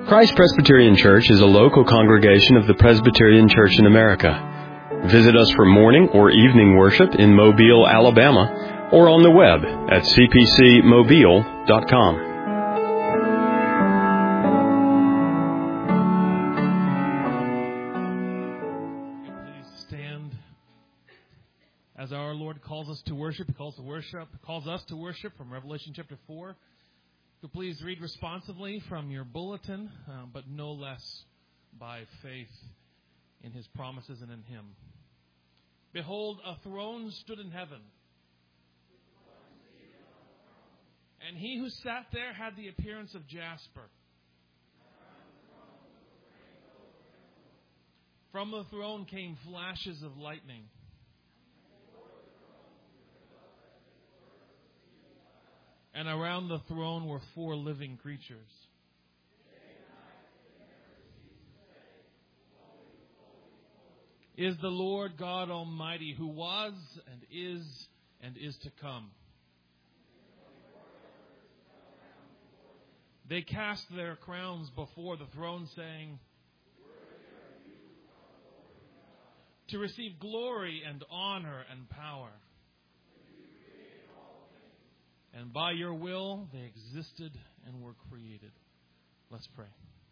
Christ Presbyterian Church is a local congregation of the Presbyterian Church in America. Visit us for morning or evening worship in Mobile, Alabama, or on the web at cpcmobile.com. As our Lord calls us to worship, He calls us to worship from Revelation chapter 4. So please read responsively from your bulletin, but no less by faith in His promises and in Him. Behold, a throne stood in heaven, and He who sat there had the appearance of jasper. From the throne came flashes of lightning. And around the throne were 4 living creatures. Is the Lord God Almighty, who was and is to come. They cast their crowns before the throne, saying, to receive glory and honor and power. And by your will, they existed and were created. Let's pray.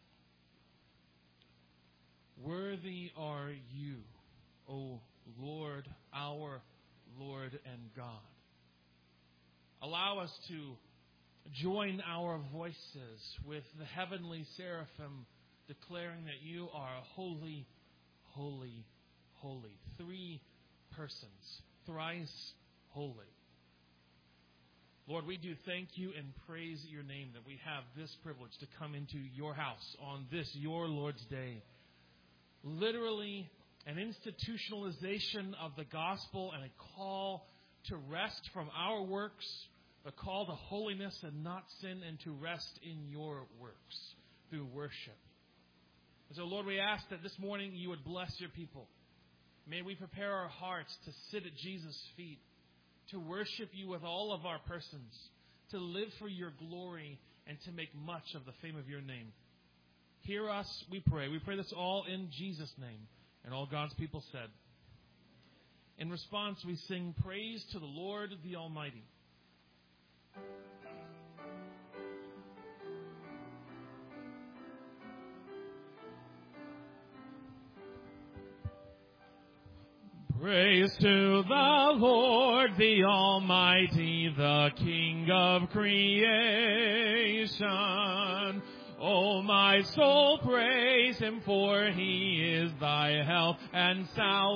Worthy are you, O Lord, our Lord and God. Allow us to join our voices with the heavenly seraphim declaring that you are holy, holy, holy. 3 persons, thrice holy. Lord, we do thank you and praise your name that we have this privilege to come into your house on this, your Lord's day. Literally an institutionalization of the gospel and a call to rest from our works, a call to holiness and not sin, and to rest in your works through worship. And so, Lord, we ask that this morning you would bless your people. May we prepare our hearts to sit at Jesus' feet, to worship you with all of our persons, to live for your glory, and to make much of the fame of your name. Hear us, we pray. We pray this all in Jesus' name. And all God's people said. In response, we sing praise to the Lord the Almighty. Praise to the Lord, the Almighty, the King of creation. O my soul, praise Him, for He is thy help and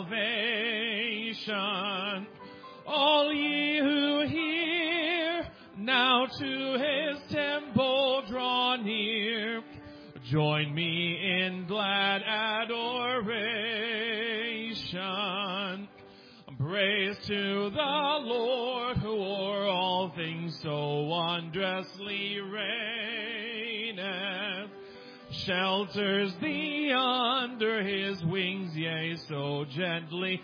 salvation. All ye who hear, now to His temple draw near. Join me in glad adoration. Praise to the Lord, who o'er all things so wondrously reigneth. Shelters thee under His wings, yea, so gently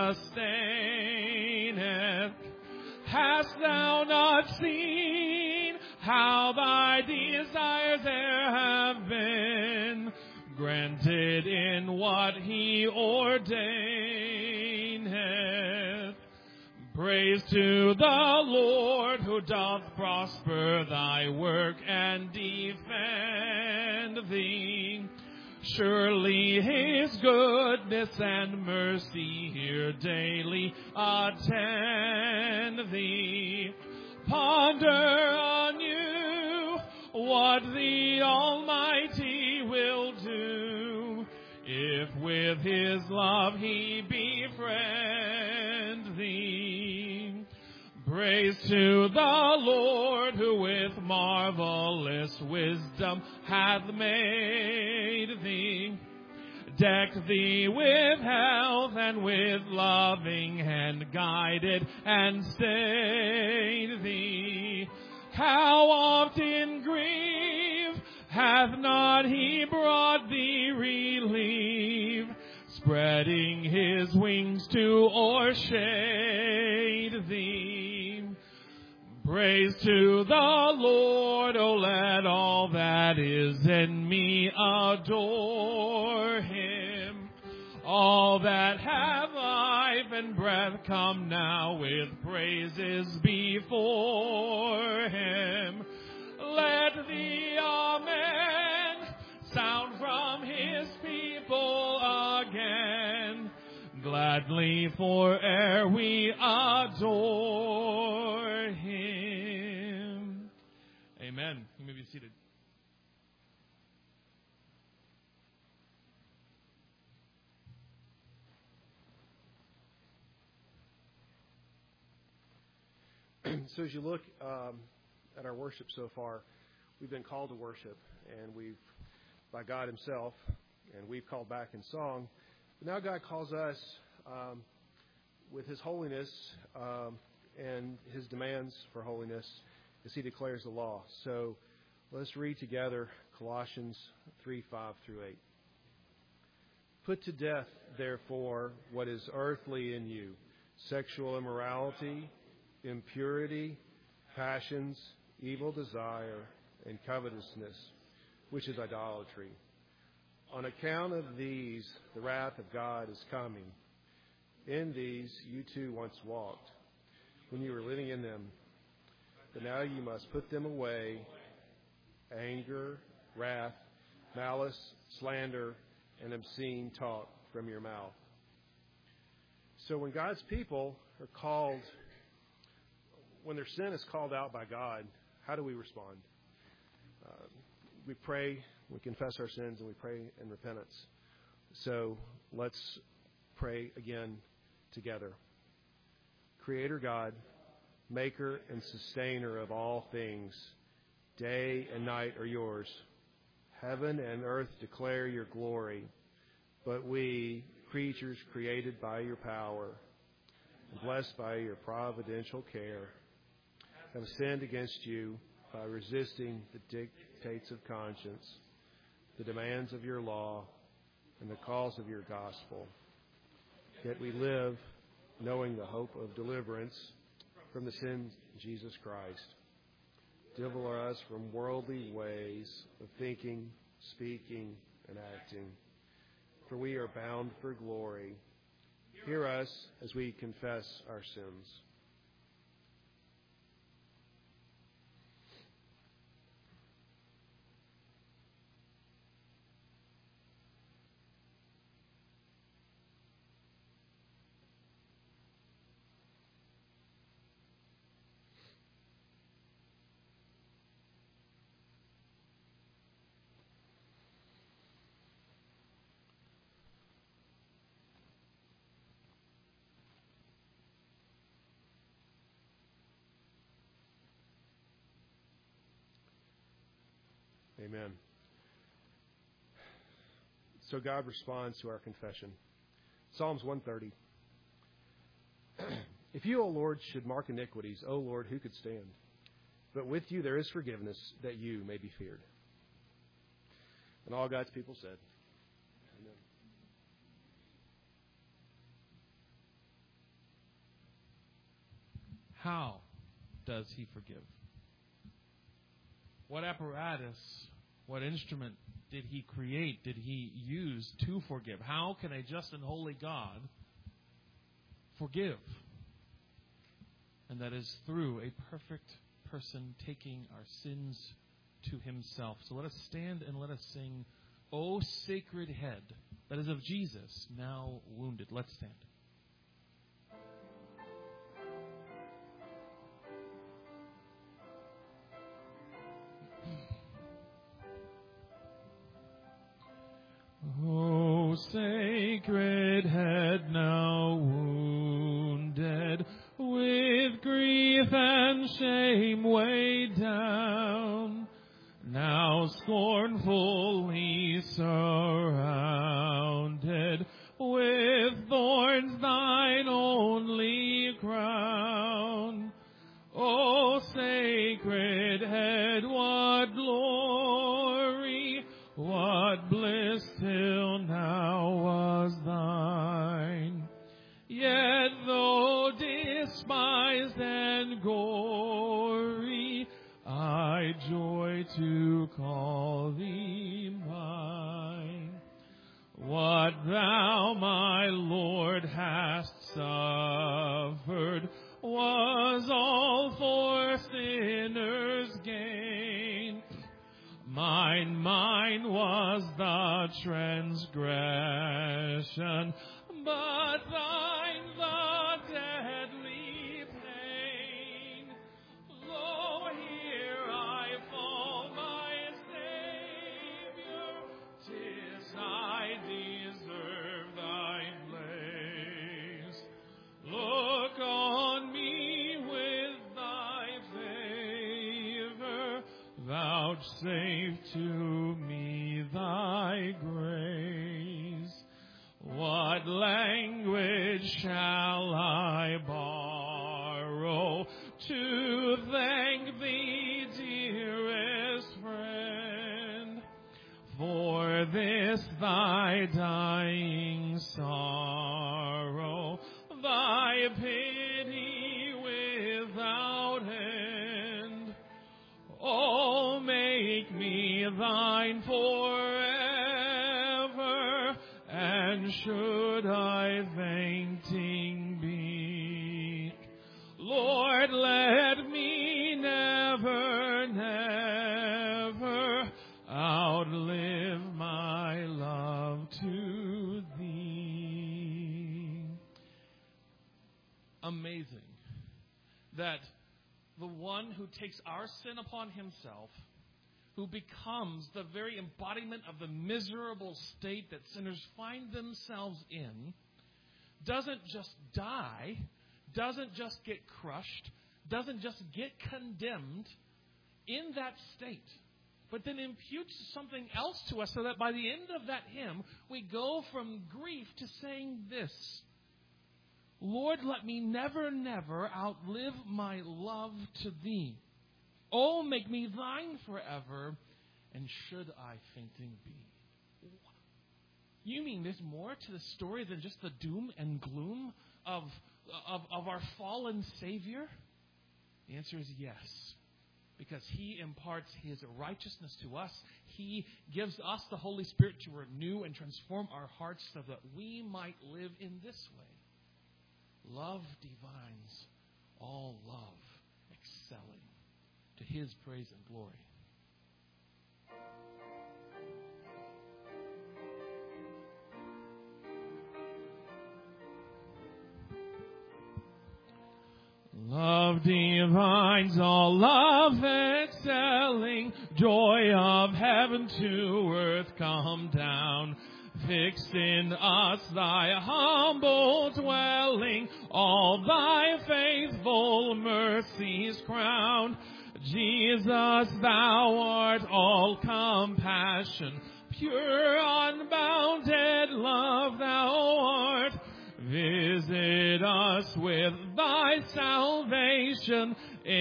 sustaineth. Hast thou not seen how thy desires e'er have been granted in what He ordaineth? Praise to the Lord, who doth prosper thy work and defend thee. Surely His goodness and mercy here daily attend thee. Ponder anew what the Almighty will do, if with His love He befriend thee. Praise to the Lord, who with marvelous wisdom hath made thee. Decked thee with health and with loving hand guided and stayed thee. How oft in grief hath not He brought thee relief, spreading His wings to o'ershade thee. Praise to the Lord, oh let all that is in me adore Him. All that have life and breath come now with praises before Him. Let the Amen sound from His people again. Gladly fore'er we adore Him. Amen. You may be seated. So as you look at our worship so far, we've been called to worship, and we've, by God Himself, and we've called back in song. But now God calls us with His holiness and His demands for holiness as He declares the law. So let's read together Colossians 3:5-8. Put to death, therefore, what is earthly in you: sexual immorality, impurity, passions, evil desire, and covetousness, which is idolatry. On account of these, the wrath of God is coming. In these you too once walked, when you were living in them. But now you must put them away: anger, wrath, malice, slander, and obscene talk from your mouth. So when God's people are called, when their sin is called out by God, how do we respond? We pray, we confess our sins, and we pray in repentance. So let's pray again together. Creator God, maker and sustainer of all things, day and night are yours. Heaven and earth declare your glory. But we, creatures created by your power and blessed by your providential care, have sinned against you by resisting the dictates of conscience, the demands of your law, and the calls of your gospel. Yet we live knowing the hope of deliverance from the sins of Jesus Christ. Deliver us from worldly ways of thinking, speaking, and acting, for we are bound for glory. Hear us as we confess our sins. Amen. So God responds to our confession. Psalms 130. If you, O Lord, should mark iniquities, O Lord, who could stand? But with you there is forgiveness, that you may be feared. And all God's people said, Amen. How does He forgive? What apparatus, what instrument did He create, did He use to forgive? How can a just and holy God forgive? And that is through a perfect person taking our sins to Himself. So let us stand and let us sing, O Sacred Head, that is of Jesus, now wounded. Let's stand. O Sacred Head, now wounded, with grief and shame weighed down, now scornfully surrounded, with thorns thine only crown. O Sacred Head, what glory, what bliss till now was thine. Yet though despised and gory, I joy to call thee mine. What thou, my Lord, hast suffered was all for sinners' gain. Mine was the transgression, but thine the deadly pain. Lo, here I fall, my Savior, 'tis I deserve thy place. Look on me with thy favor, vouchsafe to me thy grace. What language shall I borrow to thank thee, dearest friend, for this thy dying sorrow, thy pity without end? Oh, make me thine forever, and should I fainting be, Lord, let me never, never outlive my love to thee. Amazing that the one who takes our sin upon himself, who becomes the very embodiment of the miserable state that sinners find themselves in, doesn't just die, doesn't just get crushed, doesn't just get condemned in that state, but then imputes something else to us so that by the end of that hymn, we go from grief to saying this: Lord, let me never, never outlive my love to thee. Oh, make me thine forever, and should I fainting be. You mean there's more to the story than just the doom and gloom of our fallen Savior? The answer is yes, because He imparts His righteousness to us. He gives us the Holy Spirit to renew and transform our hearts so that we might live in this way. Love divines all love, excelling to His praise and glory. Love divines all love excelling, joy of heaven to earth come down. Fix in us thy humble dwelling, all thy faithful mercies crown. Jesus, thou art all compassion, pure unbounded love thou art. Visit us with thy salvation,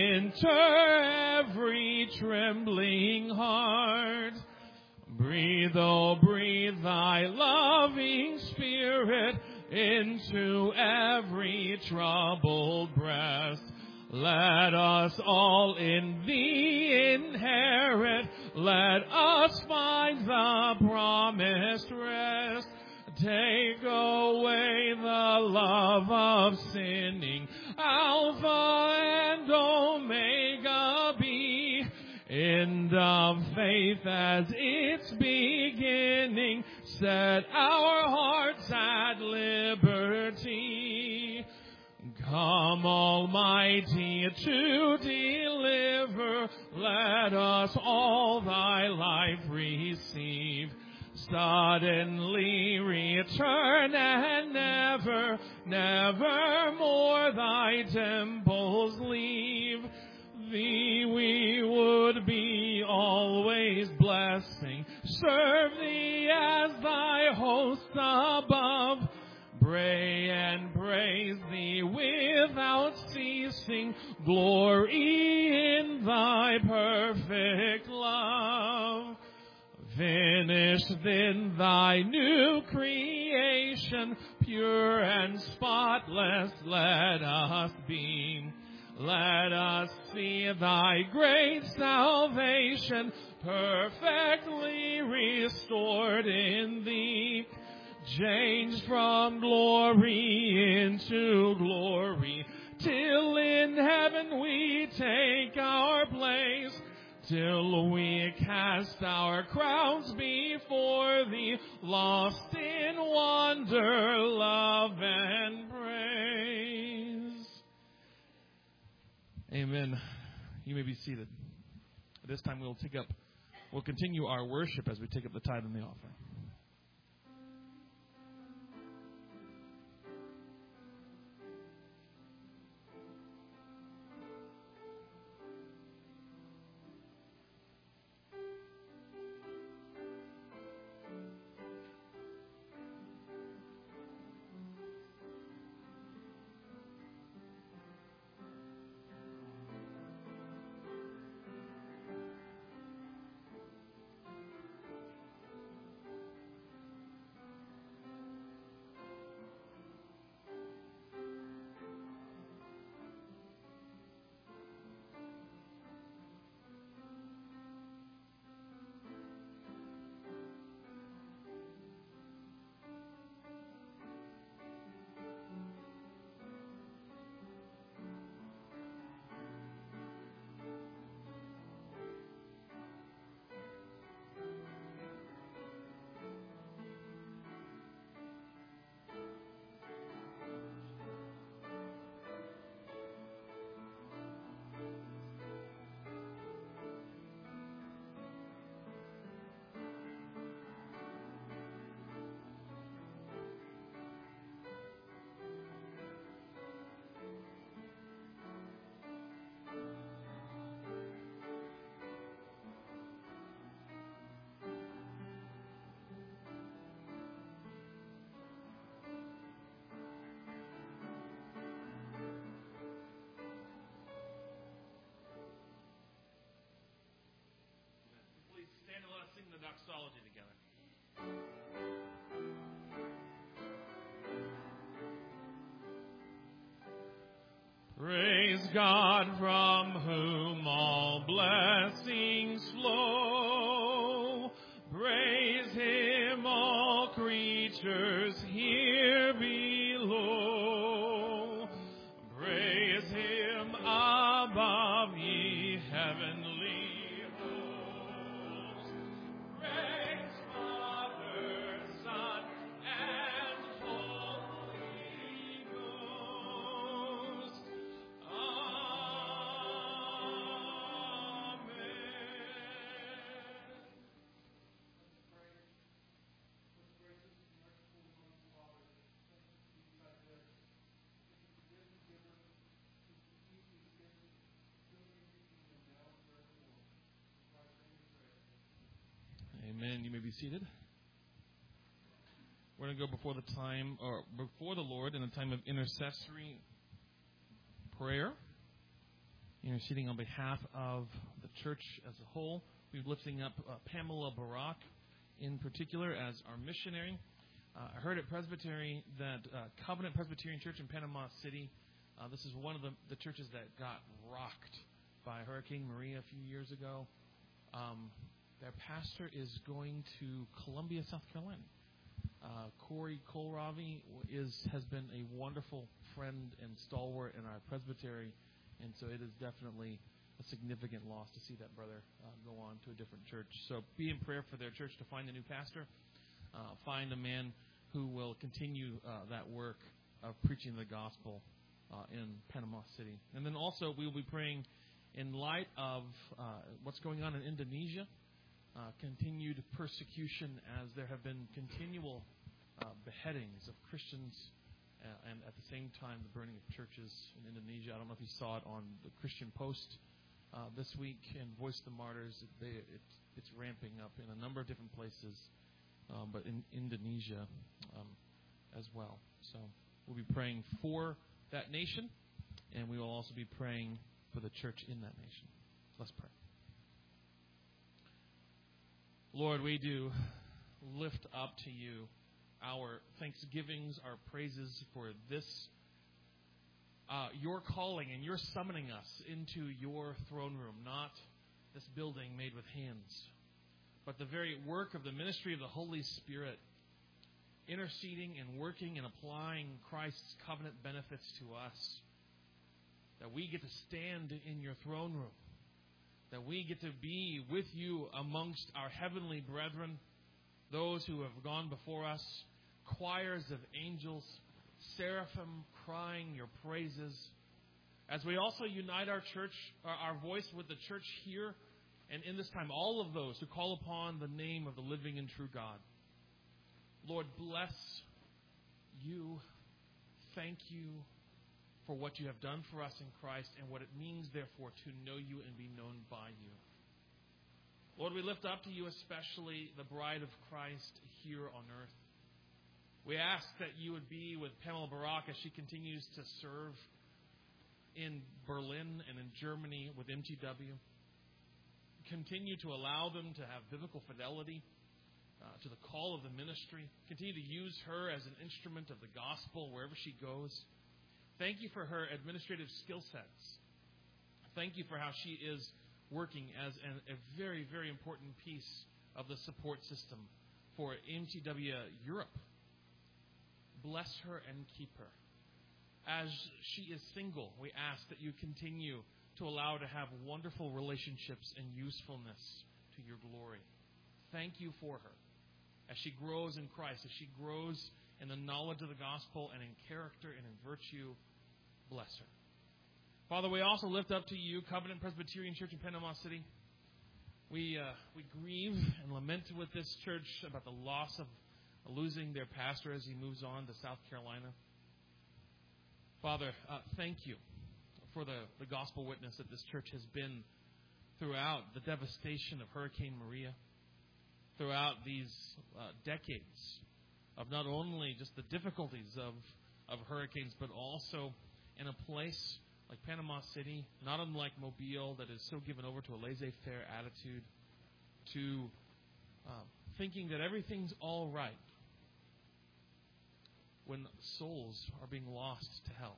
enter every trembling heart. Breathe, oh breathe thy loving Spirit into every troubled breast. Let us all in thee inherit, let us find the promised rest. Take away the love of sinning, Alpha and Omega be. End of faith as its beginning, set our hearts at liberty. Come, Almighty, to deliver, let us all thy life receive. Suddenly return and never, never more thy temples leave. Thee we would be always blessing, serve thee as thy host above. Pray and praise thee without ceasing, glory in thy perfect love. Finished then thy new creation, pure and spotless let us be. Let us see thy great salvation perfectly restored in thee. Changed from glory into glory, till in heaven we take our place, till we cast our crowns before thee, lost in wonder, love, and praise. Amen. You may be seated. At this time we'll continue our worship as we take up the tithe and the offering. Stand and let us sing the doxology together. Praise God, from whom all blessings flow. Praise Him, all creatures here below. Praise Him above, ye heavenly. Amen. You may be seated. We're going to go before the Lord in a time of intercessory prayer, interceding on behalf of the church as a whole. We're lifting up Pamela Barak in particular as our missionary. I heard at Presbytery that Covenant Presbyterian Church in Panama City, this is one of the churches that got rocked by Hurricane Maria a few years ago. Their pastor is going to Columbia, South Carolina. Corey Kohlrabi has been a wonderful friend and stalwart in our presbytery, and so it is definitely a significant loss to see that brother go on to a different church. So be in prayer for their church to find a new pastor, find a man who will continue that work of preaching the gospel in Panama City. And then also we will be praying in light of what's going on in Indonesia, continued persecution as there have been continual beheadings of Christians and at the same time the burning of churches in Indonesia. I don't know if you saw it on the Christian Post this week and Voice of the Martyrs. It's ramping up in a number of different places, but in Indonesia as well. So we'll be praying for that nation, and we will also be praying for the church in that nation. Let's pray. Lord, we do lift up to you our thanksgivings, our praises for this your calling and your summoning us into your throne room, not this building made with hands, but the very work of the ministry of the Holy Spirit, interceding and working and applying Christ's covenant benefits to us, that we get to stand in your throne room, that we get to be with you amongst our heavenly brethren, those who have gone before us, choirs of angels, seraphim crying your praises, as we also unite our church, our voice with the church here and in this time, all of those who call upon the name of the living and true God. Lord, bless you. Thank you for what you have done for us in Christ and what it means, therefore, to know you and be known by you. Lord, we lift up to you especially the bride of Christ here on earth. We ask that you would be with Pamela Barak as she continues to serve in Berlin and in Germany with MTW. Continue to allow them to have biblical fidelity to the call of the ministry. Continue to use her as an instrument of the gospel wherever she goes. Thank you for her administrative skill sets. Thank you for how she is working as a very, very important piece of the support system for MTW Europe. Bless her and keep her. As she is single, we ask that you continue to allow her to have wonderful relationships and usefulness to your glory. Thank you for her. As she grows in Christ, as she grows in the knowledge of the gospel and in character and in virtue, bless her. Father, we also lift up to you Covenant Presbyterian Church in Panama City. We grieve and lament with this church about the loss of losing their pastor as he moves on to South Carolina. Father, thank you for the gospel witness that this church has been throughout the devastation of Hurricane Maria, throughout these decades of not only just the difficulties of hurricanes, but also in a place like Panama City, not unlike Mobile, that is so given over to a laissez-faire attitude, to thinking that everything's all right when souls are being lost to hell,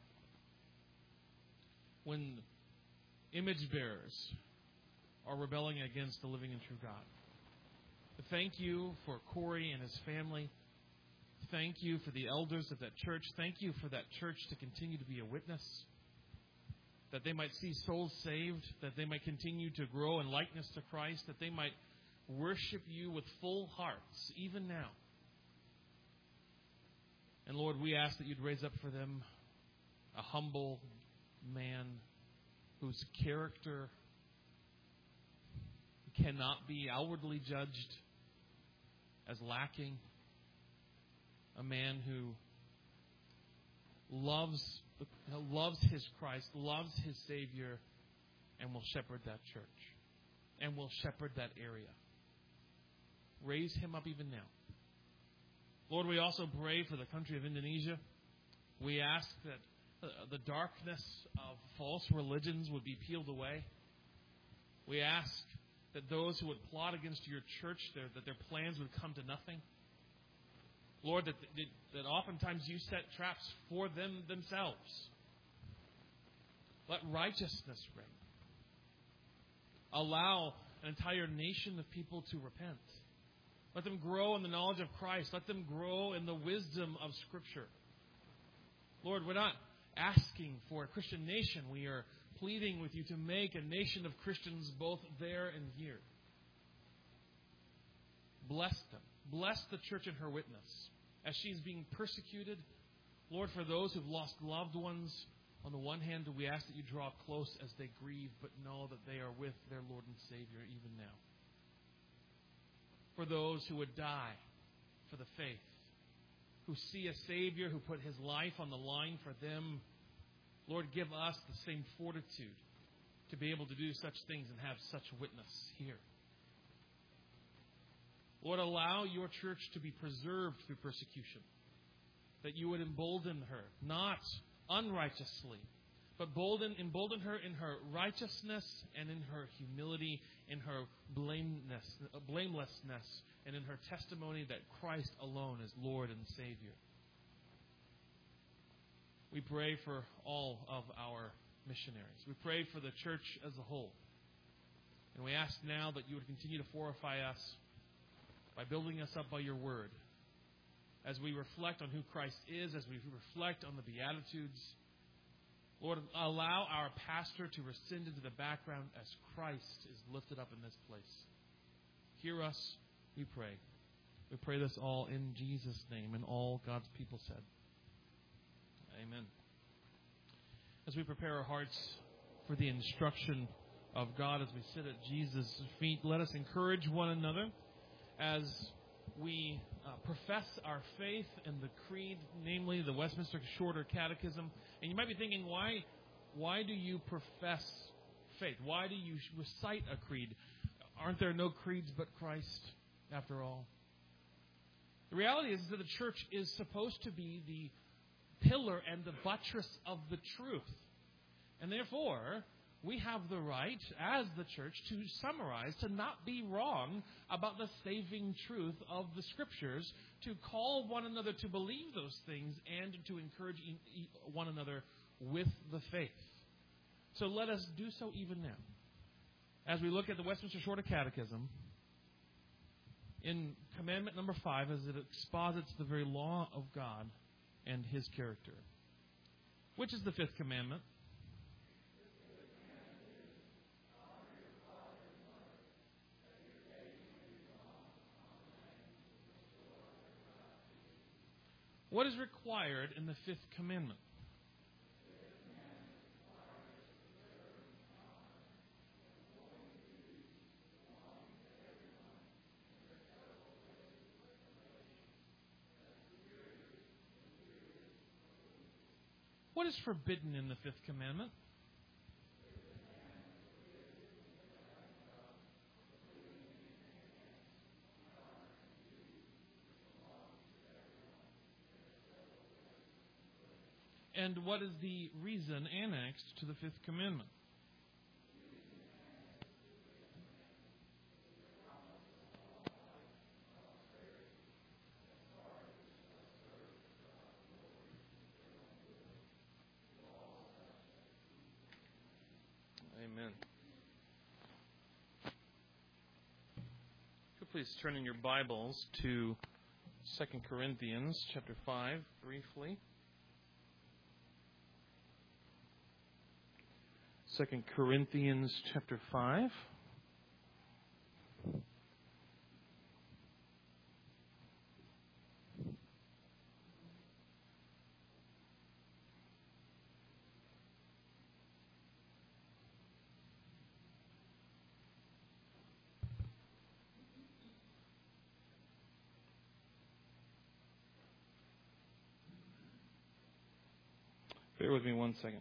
when image bearers are rebelling against the living and true God. Thank you for Corey and his family. Thank you for the elders of that church. Thank you for that church to continue to be a witness, that they might see souls saved, that they might continue to grow in likeness to Christ, that they might worship you with full hearts, even now. And Lord, we ask that you'd raise up for them a humble man whose character cannot be outwardly judged as lacking, a man who loves his Christ, loves his Savior, and will shepherd that church, and will shepherd that area. Raise him up even now. Lord, we also pray for the country of Indonesia. We ask that the darkness of false religions would be peeled away. We ask that those who would plot against your church, that their plans would come to nothing. Lord, that oftentimes you set traps for them themselves. Let righteousness reign. Allow an entire nation of people to repent. Let them grow in the knowledge of Christ. Let them grow in the wisdom of Scripture. Lord, we're not asking for a Christian nation. We are pleading with you to make a nation of Christians both there and here. Bless them. Bless the church and her witness as she's being persecuted. Lord, for those who've lost loved ones, on the one hand, we ask that you draw close as they grieve, but know that they are with their Lord and Savior even now. For those who would die for the faith, who see a Savior who put his life on the line for them, Lord, give us the same fortitude to be able to do such things and have such witness here. Lord, allow your church to be preserved through persecution, that you would embolden her, not unrighteously, but embolden her in her righteousness and in her humility, in her blamelessness, and in her testimony that Christ alone is Lord and Savior. We pray for all of our missionaries. We pray for the church as a whole. And we ask now that you would continue to fortify us by building us up by your word. As we reflect on who Christ is, as we reflect on the Beatitudes, Lord, allow our pastor to rescind into the background as Christ is lifted up in this place. Hear us, we pray. We pray this all in Jesus' name, and all God's people said. Amen. As we prepare our hearts for the instruction of God as we sit at Jesus' feet, let us encourage one another as we profess our faith in the creed, namely the Westminster Shorter Catechism. And you might be thinking, why do you profess faith? Why do you recite a creed? Aren't there no creeds but Christ, after all? The reality is that the church is supposed to be the pillar and the buttress of the truth. And therefore, we have the right, as the church, to summarize, to not be wrong about the saving truth of the Scriptures, to call one another to believe those things, and to encourage one another with the faith. So let us do so even now. As we look at the Westminster Shorter Catechism, in commandment number 5, as it exposits the very law of God and His character. Which is the 5th commandment? What is required in the 5th commandment? What is forbidden in the 5th commandment? And what is the reason annexed to the 5th commandment? Amen. Could please turn in your Bibles to 2 Corinthians chapter 5 briefly. 2 Corinthians chapter 5. Bear with me one second.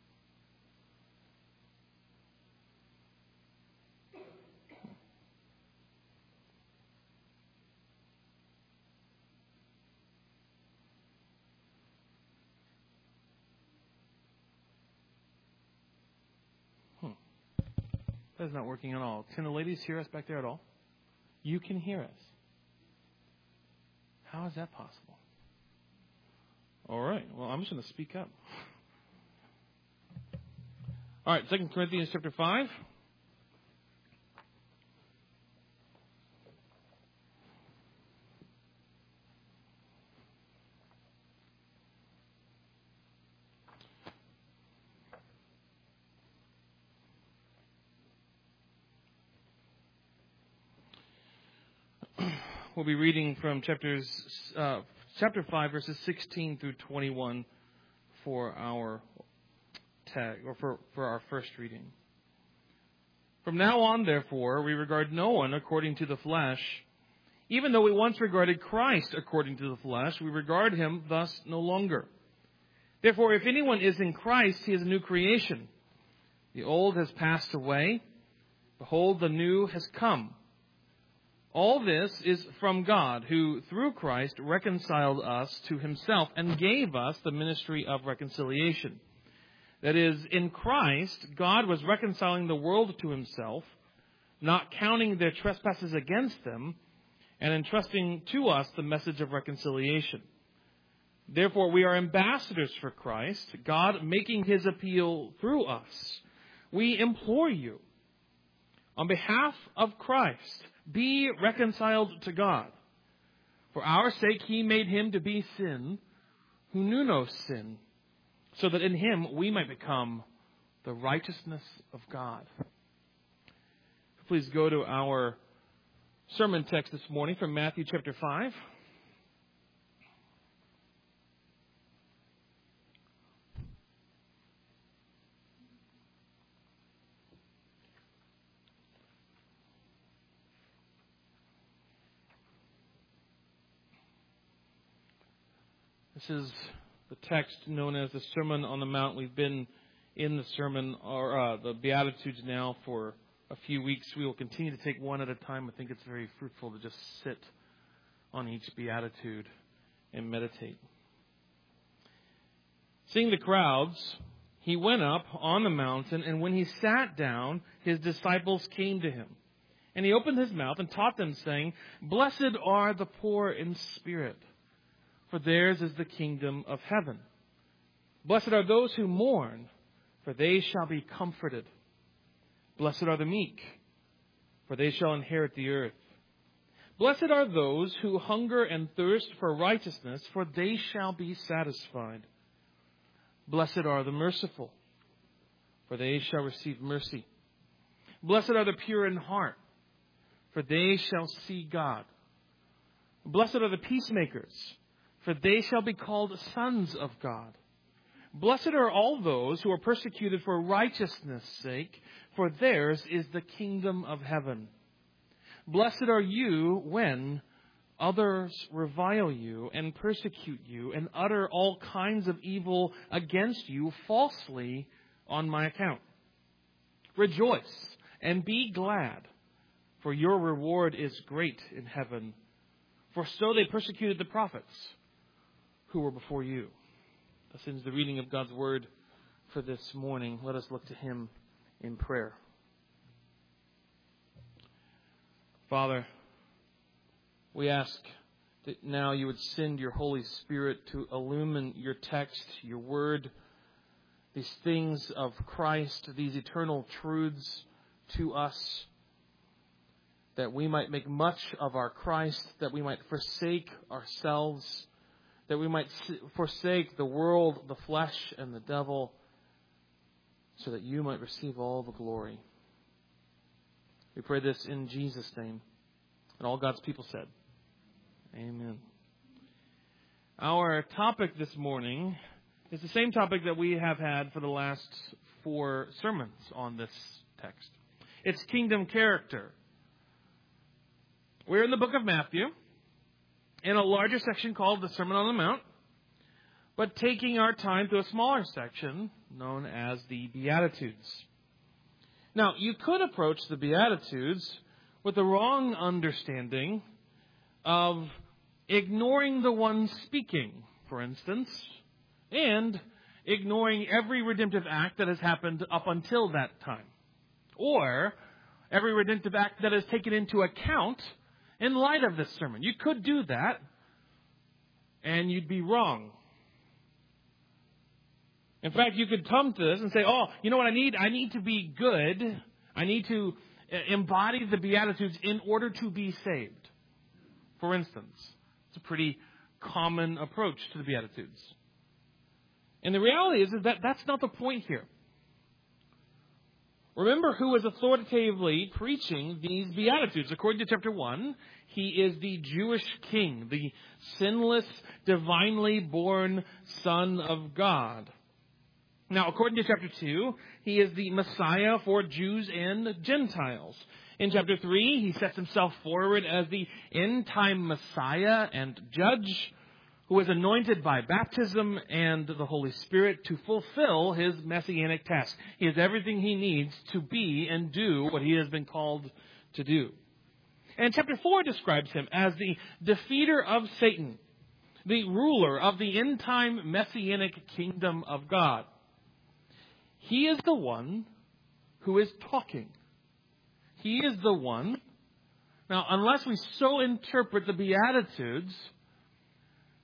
That's not working at all. Can the ladies hear us back there at all? You can hear us. How is that possible? All right. Well, I'm just going to speak up. All right. 2 Corinthians chapter 5. We'll be reading from chapter 5, verses 16 through 21 for our tag, or for our first reading. From now on, therefore, we regard no one according to the flesh. Even though we once regarded Christ according to the flesh, we regard him thus no longer. Therefore, if anyone is in Christ, he is a new creation. The old has passed away. Behold, the new has come. All this is from God, who through Christ reconciled us to himself and gave us the ministry of reconciliation. That is, in Christ, God was reconciling the world to himself, not counting their trespasses against them, and entrusting to us the message of reconciliation. Therefore, we are ambassadors for Christ, God making His appeal through us. We implore you, on behalf of Christ, be reconciled to God. For our sake He made Him to be sin, who knew no sin, so that in Him we might become the righteousness of God. Please go to our sermon text this morning from Matthew chapter 5. This is the text known as the Sermon on the Mount. We've been in the sermon, or the Beatitudes now for a few weeks. We will continue to take one at a time. I think it's very fruitful to just sit on each Beatitude and meditate. Seeing the crowds, He went up on the mountain, and when He sat down, His disciples came to Him. And He opened His mouth and taught them, saying, "Blessed are the poor in spirit, for theirs is the kingdom of heaven. Blessed are those who mourn, for they shall be comforted. Blessed are the meek, for they shall inherit the earth. Blessed are those who hunger and thirst for righteousness, for they shall be satisfied. Blessed are the merciful, for they shall receive mercy. Blessed are the pure in heart, for they shall see God. Blessed are the peacemakers, for they shall be called sons of God. Blessed are all those who are persecuted for righteousness' sake, for theirs is the kingdom of heaven. Blessed are you when others revile you and persecute you and utter all kinds of evil against you falsely on my account. Rejoice and be glad, for your reward is great in heaven. For so they persecuted the prophets who were before you." Thus ends the reading of God's Word for this morning. Let us look to Him in prayer. Father, we ask that now you would send your Holy Spirit to illumine your text, your Word, these things of Christ, these eternal truths to us, that we might make much of our Christ, that we might forsake ourselves, that we might forsake the world, the flesh, and the devil, so that you might receive all the glory. We pray this in Jesus' name. And all God's people said, amen. Our topic this morning is the same topic that we have had for the last 4 sermons on this text. It's kingdom character. We're in the book of Matthew, in a larger section called the Sermon on the Mount, but taking our time to a smaller section known as the Beatitudes. Now, you could approach the Beatitudes with the wrong understanding of ignoring the one speaking, for instance, and ignoring every redemptive act that has happened up until that time, or every redemptive act that is taken into account in light of this sermon. You could do that, and you'd be wrong. In fact, you could come to this and say, "Oh, you know what I need? I need to be good. I need to embody the Beatitudes in order to be saved." For instance, it's a pretty common approach to the Beatitudes. And the reality is that that's not the point here. Remember who is authoritatively preaching these Beatitudes. According to chapter 1, he is the Jewish king, the sinless, divinely born Son of God. Now, according to chapter 2, he is the Messiah for Jews and Gentiles. In chapter 3, he sets himself forward as the end-time Messiah and judge who is anointed by baptism and the Holy Spirit to fulfill his messianic task. He has everything he needs to be and do what he has been called to do. And chapter 4 describes him as the defeater of Satan, the ruler of the end-time messianic kingdom of God. He is the one who is talking. He is the one. Now, unless we so interpret the Beatitudes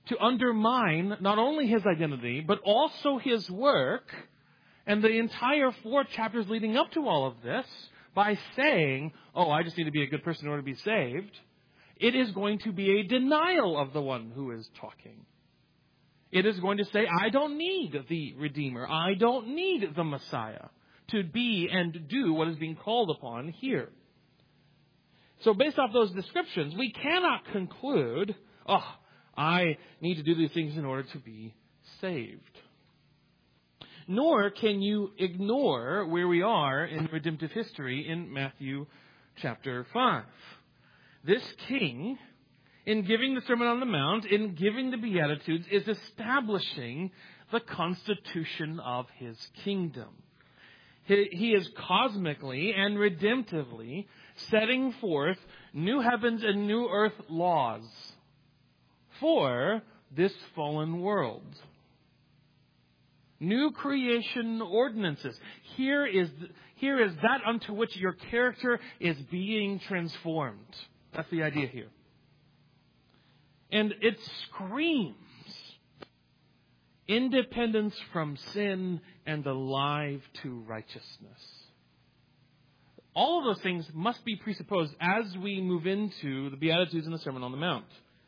to undermine not only his identity, but also his work and the entire 4 chapters leading up to all of this by saying, oh, I just need to be a good person in order to be saved, it is going to be a denial of the one who is talking. It is going to say, I don't need the Redeemer. I don't need the Messiah to be and do what is being called upon here. So based off those descriptions, we cannot conclude, oh, I need to do these things in order to be saved. Nor can you ignore where we are in redemptive history in Matthew chapter 5. This king, in giving the Sermon on the Mount, in giving the Beatitudes, is establishing the constitution of his kingdom. He is cosmically and redemptively setting forth new heavens and new earth laws for this fallen world. New creation ordinances. Here is that unto which your character is being transformed. That's the idea here. And it screams independence from sin and alive to righteousness. All of those things must be presupposed as we move into the Beatitudes and the Sermon on the Mount.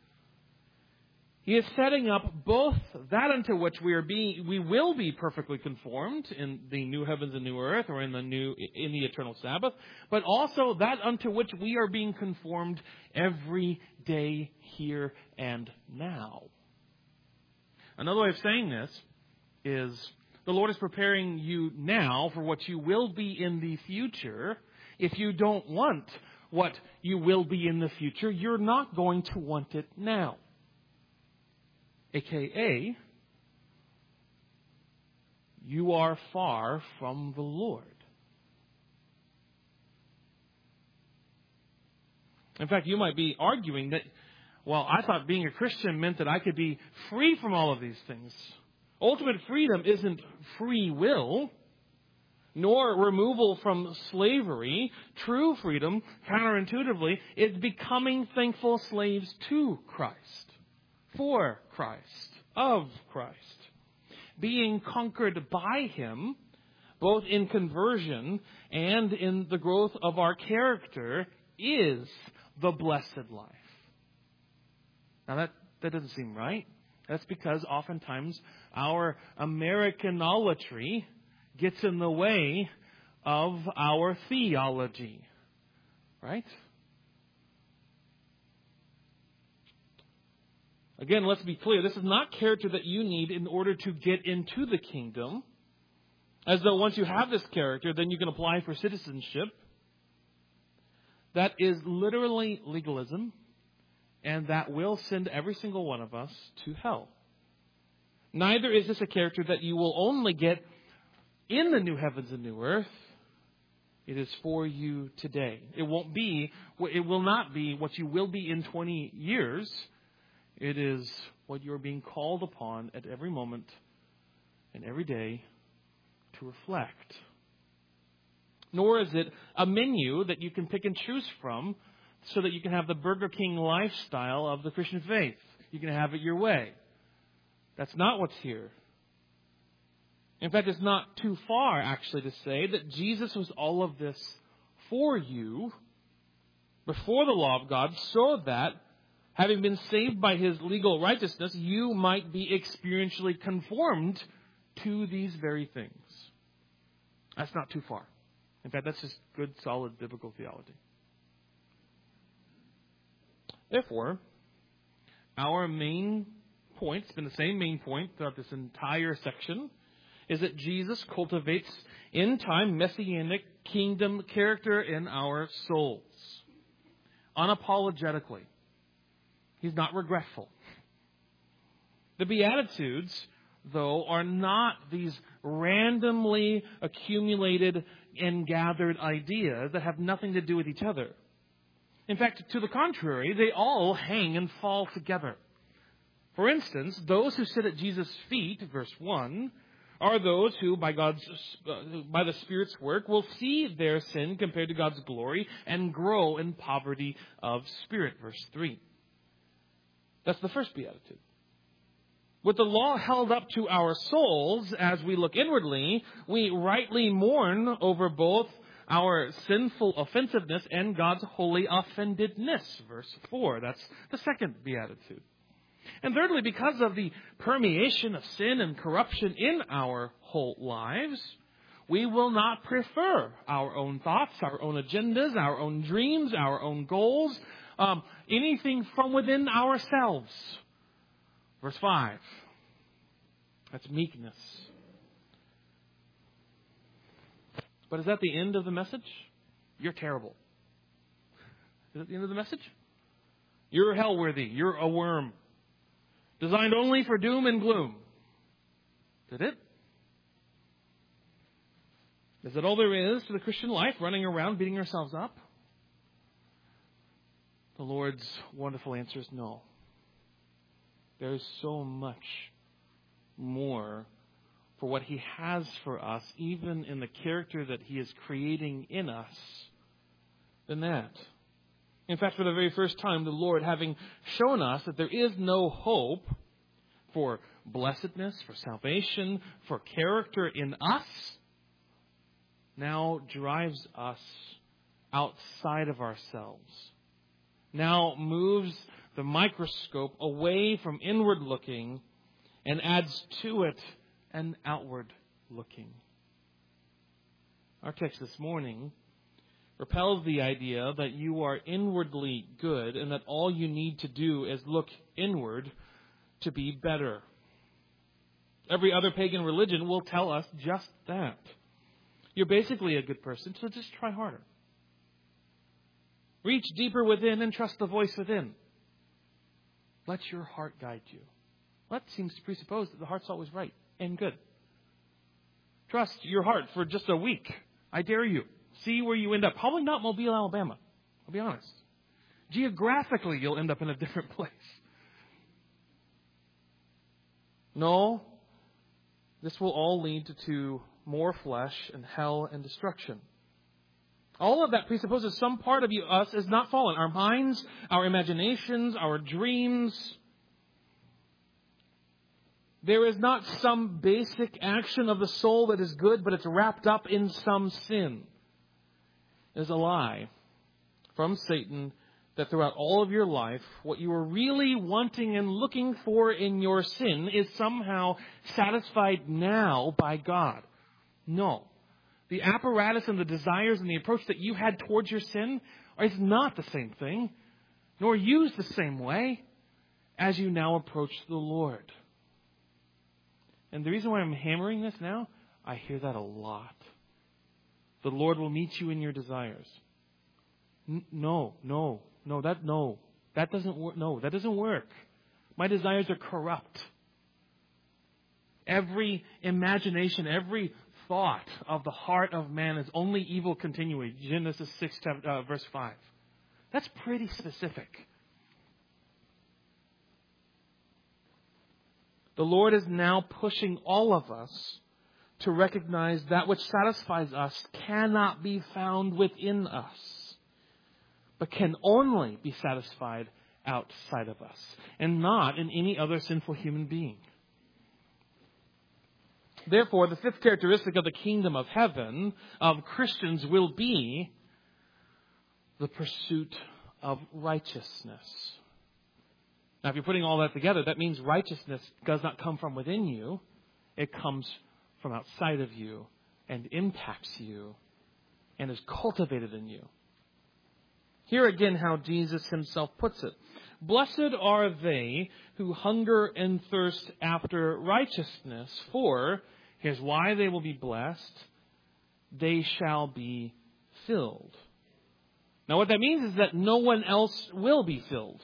He is setting up both that unto which we will be perfectly conformed in the new heavens and new earth, or in the eternal Sabbath, but also that unto which we are being conformed every day, here and now. Another way of saying this is the Lord is preparing you now for what you will be in the future. If you don't want what you will be in the future, you're not going to want it now. AKA, you are far from the Lord. In fact, you might be arguing that, well, I thought being a Christian meant that I could be free from all of these things. Ultimate freedom isn't free will, nor removal from slavery. True freedom, counterintuitively, is becoming thankful slaves to Christ. For Christ, of Christ, being conquered by Him, both in conversion and in the growth of our character, is the blessed life. Now that doesn't seem right. That's because oftentimes our Americanolatry gets in the way of our theology, right? Again, let's be clear. This is not character that you need in order to get into the kingdom. As though once you have this character, then you can apply for citizenship. That is literally legalism. And that will send every single one of us to hell. Neither is this a character that you will only get in the new heavens and new earth. It is for you today. It will not be what you will be in 20 years. It is what you're being called upon at every moment and every day to reflect. Nor is it a menu that you can pick and choose from so that you can have the Burger King lifestyle of the Christian faith. You can have it your way. That's not what's here. In fact, it's not too far, actually, to say that Jesus was all of this for you before the law of God, so that having been saved by His legal righteousness, you might be experientially conformed to these very things. That's not too far. In fact, that's just good, solid biblical theology. Therefore, our main point, it's been the same main point throughout this entire section, is that Jesus cultivates in time messianic kingdom character in our souls. Unapologetically. He's not regretful. The Beatitudes, though, are not these randomly accumulated and gathered ideas that have nothing to do with each other. In fact, to the contrary, they all hang and fall together. For instance, those who sit at Jesus' feet, verse 1, are those who, by the Spirit's work, will see their sin compared to God's glory and grow in poverty of spirit, verse 3. That's the first beatitude. With the law held up to our souls as we look inwardly, we rightly mourn over both our sinful offensiveness and God's holy offendedness. Verse 4, that's the second beatitude. And thirdly, because of the permeation of sin and corruption in our whole lives, we will not prefer our own thoughts, our own agendas, our own dreams, our own goals, anything from within ourselves. Verse 5, that's meekness. But is that the end of the message? You're terrible. Is that the end of the message? You're hell-worthy. You're a worm. Designed only for doom and gloom. Is that it? Is that all there is to the Christian life? Running around, beating ourselves up? The Lord's wonderful answer is no. There is so much more for what He has for us, even in the character that He is creating in us, than that. In fact, for the very first time, the Lord, having shown us that there is no hope for blessedness, for salvation, for character in us, now drives us outside of ourselves. Now moves the microscope away from inward looking and adds to it an outward looking. Our text this morning repels the idea that you are inwardly good and that all you need to do is look inward to be better. Every other pagan religion will tell us just that. You're basically a good person, so just try harder. Reach deeper within and trust the voice within. Let your heart guide you. That seems to presuppose that the heart's always right and good. Trust your heart for just a week. I dare you. See where you end up. Probably not Mobile, Alabama. I'll be honest. Geographically, you'll end up in a different place. No, this will all lead to more flesh and hell and destruction. All of that presupposes some part of us is not fallen. Our minds, our imaginations, our dreams. There is not some basic action of the soul that is good, but it's wrapped up in some sin. It is a lie from Satan that throughout all of your life, what you are really wanting and looking for in your sin is somehow satisfied now by God. No. The apparatus and the desires and the approach that you had towards your sin is not the same thing, nor used the same way as you now approach the Lord. And the reason why I'm hammering this now, I hear that a lot. The Lord will meet you in your desires. No. That doesn't work. No, that doesn't work. My desires are corrupt. Every imagination, every thought of the heart of man is only evil continually. Genesis 6, verse 5. That's pretty specific. The Lord is now pushing all of us to recognize that which satisfies us cannot be found within us, but can only be satisfied outside of us, and not in any other sinful human being. Therefore, the fifth characteristic of the kingdom of heaven of Christians will be the pursuit of righteousness. Now, if you're putting all that together, that means righteousness does not come from within you. It comes from outside of you and impacts you and is cultivated in you. Here again how Jesus himself puts it. Blessed are they who hunger and thirst after righteousness, for, here's why they will be blessed, they shall be filled. Now what that means is that no one else will be filled.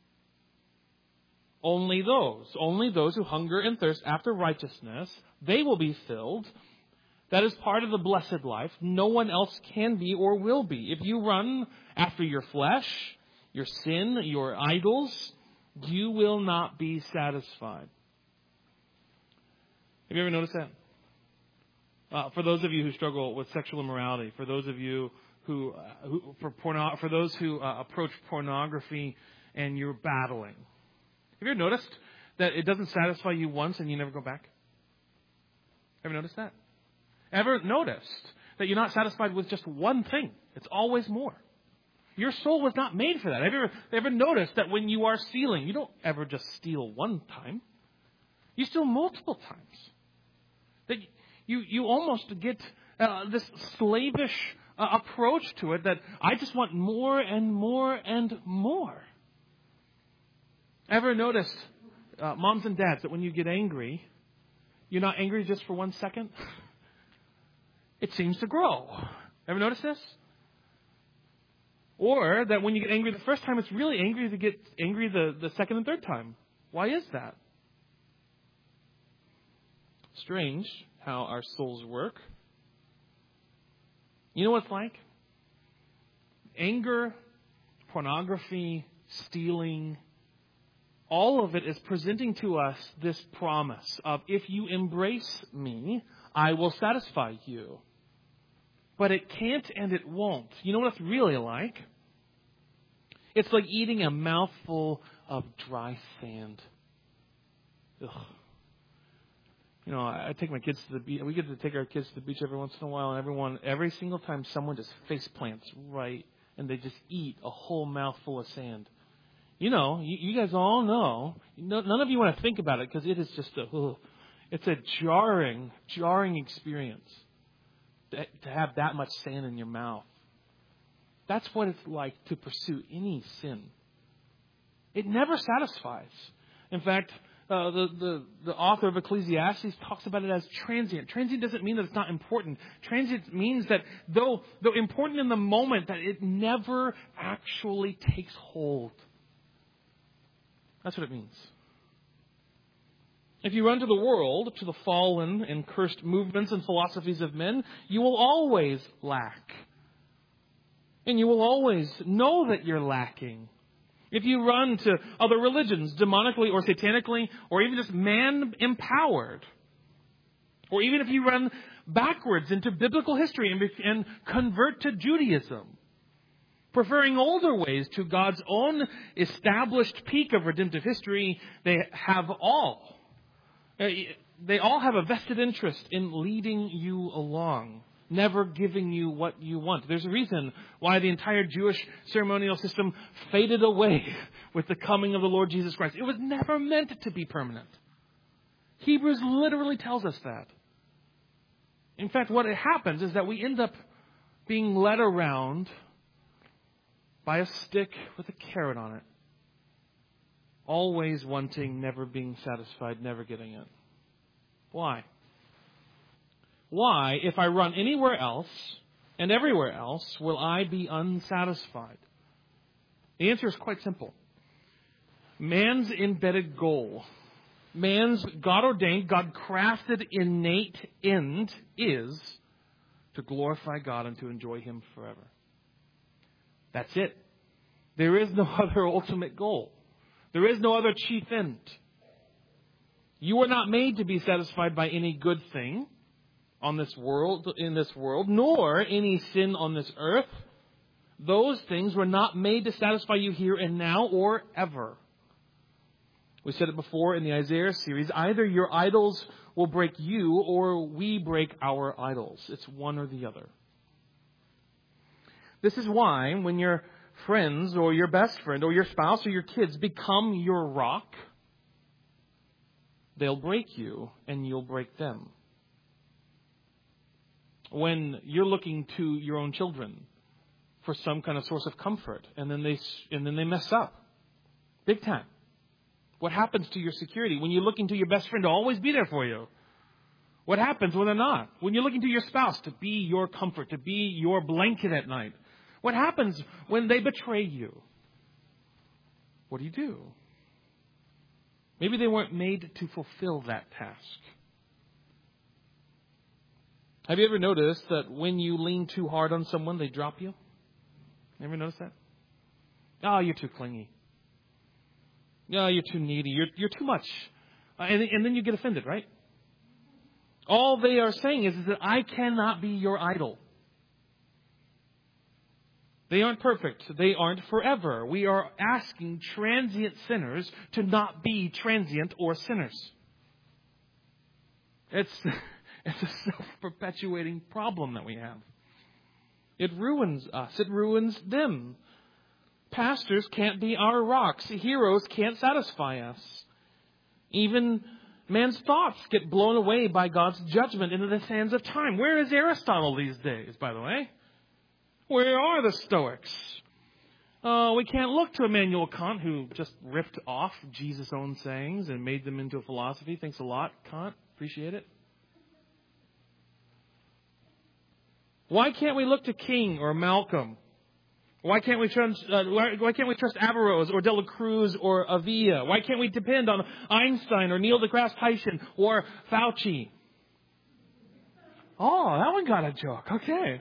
Only those who hunger and thirst after righteousness, they will be filled. That is part of the blessed life. No one else can be or will be. If you run after your flesh, your sin, your idols, you will not be satisfied. Have you ever noticed that? For those of you who struggle with sexual immorality, for those of you who approach pornography and you're battling, have you ever noticed that it doesn't satisfy you once and you never go back? Ever noticed that? Ever noticed that you're not satisfied with just one thing? It's always more. Your soul was not made for that. Have you ever noticed that when you are stealing, you don't ever just steal one time. You steal multiple times. That you almost get this slavish approach to it that I just want more and more and more. Ever noticed, moms and dads, that when you get angry, you're not angry just for 1 second? It seems to grow. Ever notice this? Or that when you get angry the first time, it's really angry to get angry the second and third time. Why is that? Strange how our souls work. You know what it's like? Anger, pornography, stealing, all of it is presenting to us this promise of, if you embrace me, I will satisfy you. But it can't and it won't. You know what it's really like? It's like eating a mouthful of dry sand. Ugh. You know, I take my kids to the beach. We get to take our kids to the beach every once in a while, and every single time someone just face plants right, and they just eat a whole mouthful of sand. You know, you guys all know. None of you want to think about it because it is just it's a jarring experience to have that much sand in your mouth. That's what it's like to pursue any sin. It never satisfies. In fact, the author of Ecclesiastes talks about it as transient. Transient doesn't mean that it's not important. Transient means that though important in the moment, that it never actually takes hold. That's what it means. If you run to the world, to the fallen and cursed movements and philosophies of men, you will always lack. And you will always know that you're lacking. If you run to other religions, demonically or satanically, or even just man-empowered, or even if you run backwards into biblical history and convert to Judaism, preferring older ways to God's own established peak of redemptive history, they all have a vested interest in leading you along, never giving you what you want. There's a reason why the entire Jewish ceremonial system faded away with the coming of the Lord Jesus Christ. It was never meant to be permanent. Hebrews literally tells us that. In fact, what happens is that we end up being led around by a stick with a carrot on it. Always wanting, never being satisfied, never getting it. Why? Why, if I run anywhere else and everywhere else, will I be unsatisfied? The answer is quite simple. Man's embedded goal, man's God-ordained, God-crafted innate end is to glorify God and to enjoy Him forever. That's it. There is no other ultimate goal. There is no other chief end. You are not made to be satisfied by any good thing in this world, nor any sin on this earth. Those things were not made to satisfy you here and now or ever. We said it before in the Isaiah series, either your idols will break you or we break our idols. It's one or the other. This is why when your friends or your best friend or your spouse or your kids become your rock, they'll break you and you'll break them. When you're looking to your own children for some kind of source of comfort, and then they mess up, big time. What happens to your security when you're looking to your best friend to always be there for you? What happens when they're not? When you're looking to your spouse to be your comfort, to be your blanket at night? What happens when they betray you? What do? Maybe they weren't made to fulfill that task. Have you ever noticed that when you lean too hard on someone, they drop you? Ever noticed that? Oh, you're too clingy. No, you're too needy. You're too much. And then you get offended, right? All they are saying is that I cannot be your idol. They aren't perfect. They aren't forever. We are asking transient sinners to not be transient or sinners. It's a self-perpetuating problem that we have. It ruins us. It ruins them. Pastors can't be our rocks. Heroes can't satisfy us. Even man's thoughts get blown away by God's judgment into the sands of time. Where is Aristotle these days, by the way? Where are the Stoics? We can't look to Immanuel Kant, who just ripped off Jesus' own sayings and made them into a philosophy. Thanks a lot, Kant. Appreciate it. Why can't we look to King or Malcolm? Why can't we trust Averroes or Dela Cruz or Avila? Why can't we depend on Einstein or Neil deGrasse Tyson or Fauci? Oh, that one got a joke. Okay.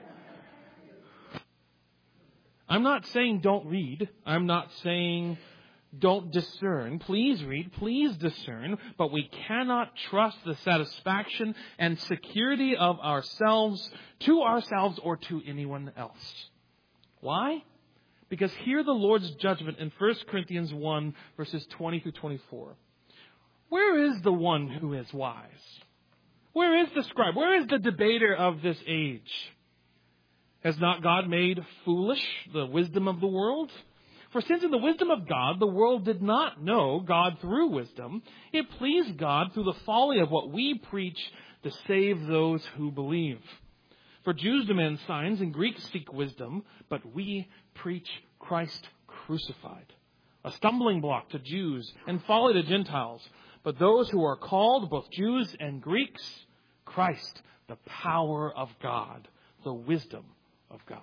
I'm not saying don't read. I'm not saying don't discern. Please read. Please discern. But we cannot trust the satisfaction and security of ourselves to ourselves or to anyone else. Why? Because hear the Lord's judgment in 1 Corinthians 1, verses 20 through 24. Where is the one who is wise? Where is the scribe? Where is the debater of this age? Has not God made foolish the wisdom of the world? For since in the wisdom of God, the world did not know God through wisdom, it pleased God through the folly of what we preach to save those who believe. For Jews demand signs and Greeks seek wisdom, but we preach Christ crucified, a stumbling block to Jews and folly to Gentiles. But those who are called, both Jews and Greeks, Christ, the power of God, the wisdom of God.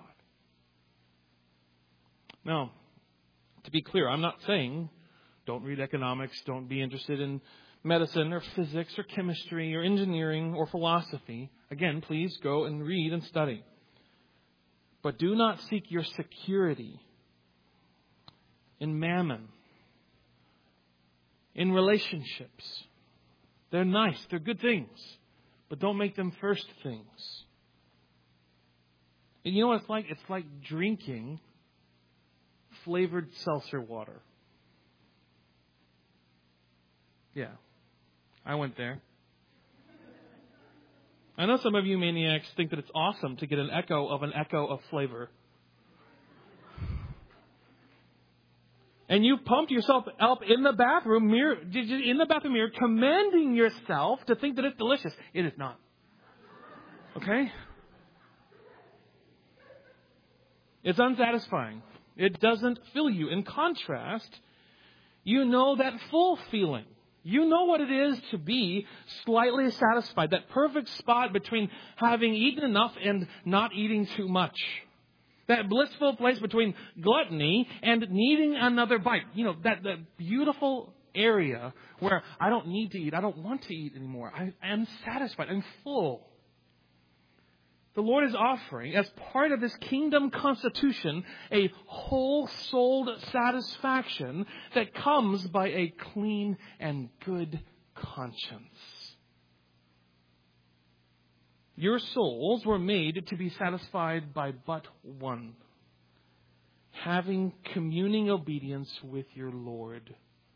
Now, to be clear, I'm not saying don't read economics, don't be interested in medicine or physics or chemistry or engineering or philosophy. Again, please go and read and study. But do not seek your security in mammon, in relationships. They're nice, they're good things, but don't make them first things. And you know what it's like? It's like drinking flavored seltzer water. Yeah, I went there. I know some of you maniacs think that it's awesome to get an echo of flavor. And you pumped yourself up in the bathroom mirror, commanding yourself to think that it's delicious. It is not. Okay? It's unsatisfying. It doesn't fill you. In contrast, you know that full feeling. You know what it is to be slightly satisfied. That perfect spot between having eaten enough and not eating too much. That blissful place between gluttony and needing another bite. You know, that beautiful area where I don't need to eat. I don't want to eat anymore. I am satisfied. I'm full. The Lord is offering, as part of His kingdom constitution, a whole-souled satisfaction that comes by a clean and good conscience. Your souls were made to be satisfied by but one, having communing obedience with your Lord.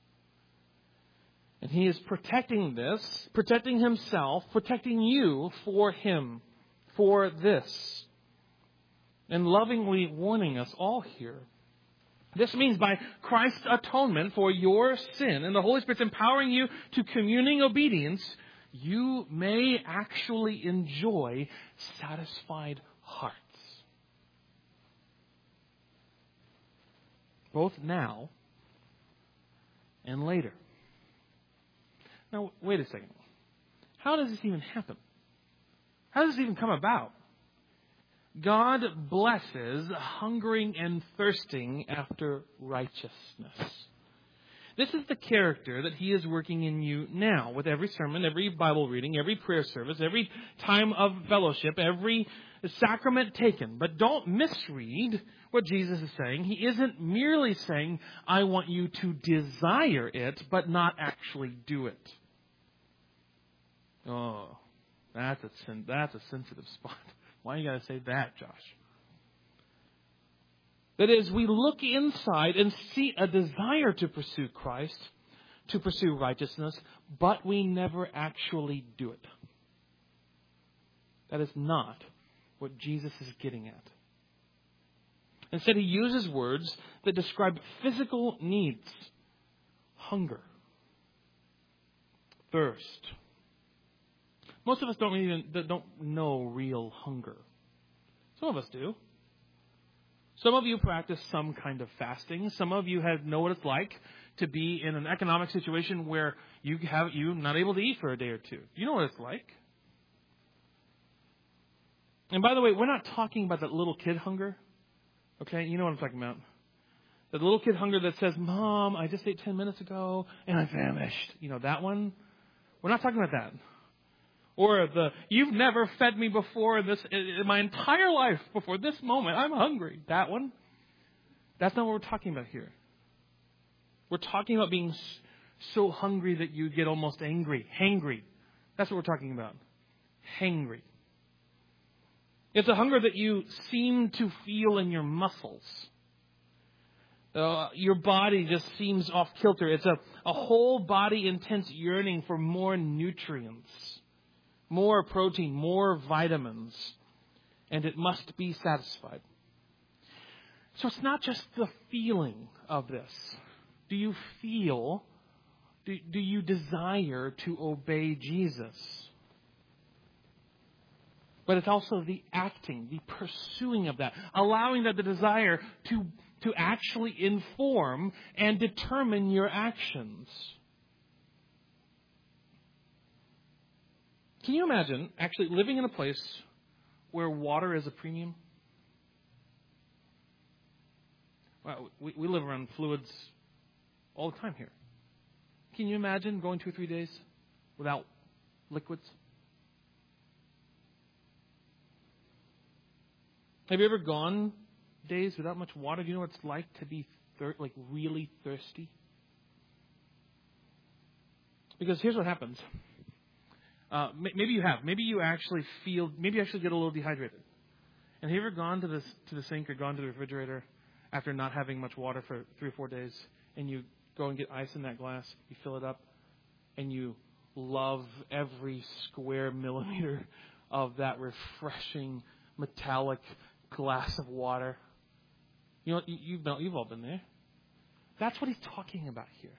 And He is protecting this, protecting Himself, protecting you for Him. For this, and lovingly warning us all here. This means by Christ's atonement for your sin and the Holy Spirit's empowering you to communing obedience, you may actually enjoy satisfied hearts. Both now and later. Now, wait a second. How does this even happen? How does this even come about? God blesses hungering and thirsting after righteousness. This is the character that He is working in you now with every sermon, every Bible reading, every prayer service, every time of fellowship, every sacrament taken. But don't misread what Jesus is saying. He isn't merely saying, I want you to desire it, but not actually do it. Oh. That's a sensitive spot. Why you got to say that, Josh? That is, we look inside and see a desire to pursue Christ, to pursue righteousness, but we never actually do it. That is not what Jesus is getting at. Instead, he uses words that describe physical needs. Hunger. Thirst. Most of us don't know real hunger. Some of us do. Some of you practice some kind of fasting. Some of you know what it's like to be in an economic situation where you're not able to eat for a day or two. You know what it's like. And by the way, we're not talking about that little kid hunger. Okay, you know what I'm talking about. That little kid hunger that says, Mom, I just ate 10 minutes ago and I'm famished. You know, that one. We're not talking about that. Or you've never fed me before in my entire life before this moment. I'm hungry. That one. That's not what we're talking about here. We're talking about being so hungry that you get almost angry. Hangry. That's what we're talking about. Hangry. It's a hunger that you seem to feel in your muscles. Your body just seems off kilter. It's a whole body intense yearning for more nutrients, more protein, more vitamins, and it must be satisfied. So it's not just the feeling of this. Do you feel, do you desire to obey Jesus? But it's also the acting, the pursuing of that, allowing that the desire to actually inform and determine your actions. Can you imagine actually living in a place where water is a premium? Well, we live around fluids all the time here. Can you imagine going 2 or 3 days without liquids? Have you ever gone days without much water? Do you know what it's like to be really thirsty? Because here's what happens. Maybe you have. Maybe you actually get a little dehydrated. And have you ever gone to the sink or gone to the refrigerator after not having much water for 3 or 4 days, and you go and get ice in that glass, you fill it up, and you love every square millimeter of that refreshing metallic glass of water? You know, you've all been there. That's what he's talking about here.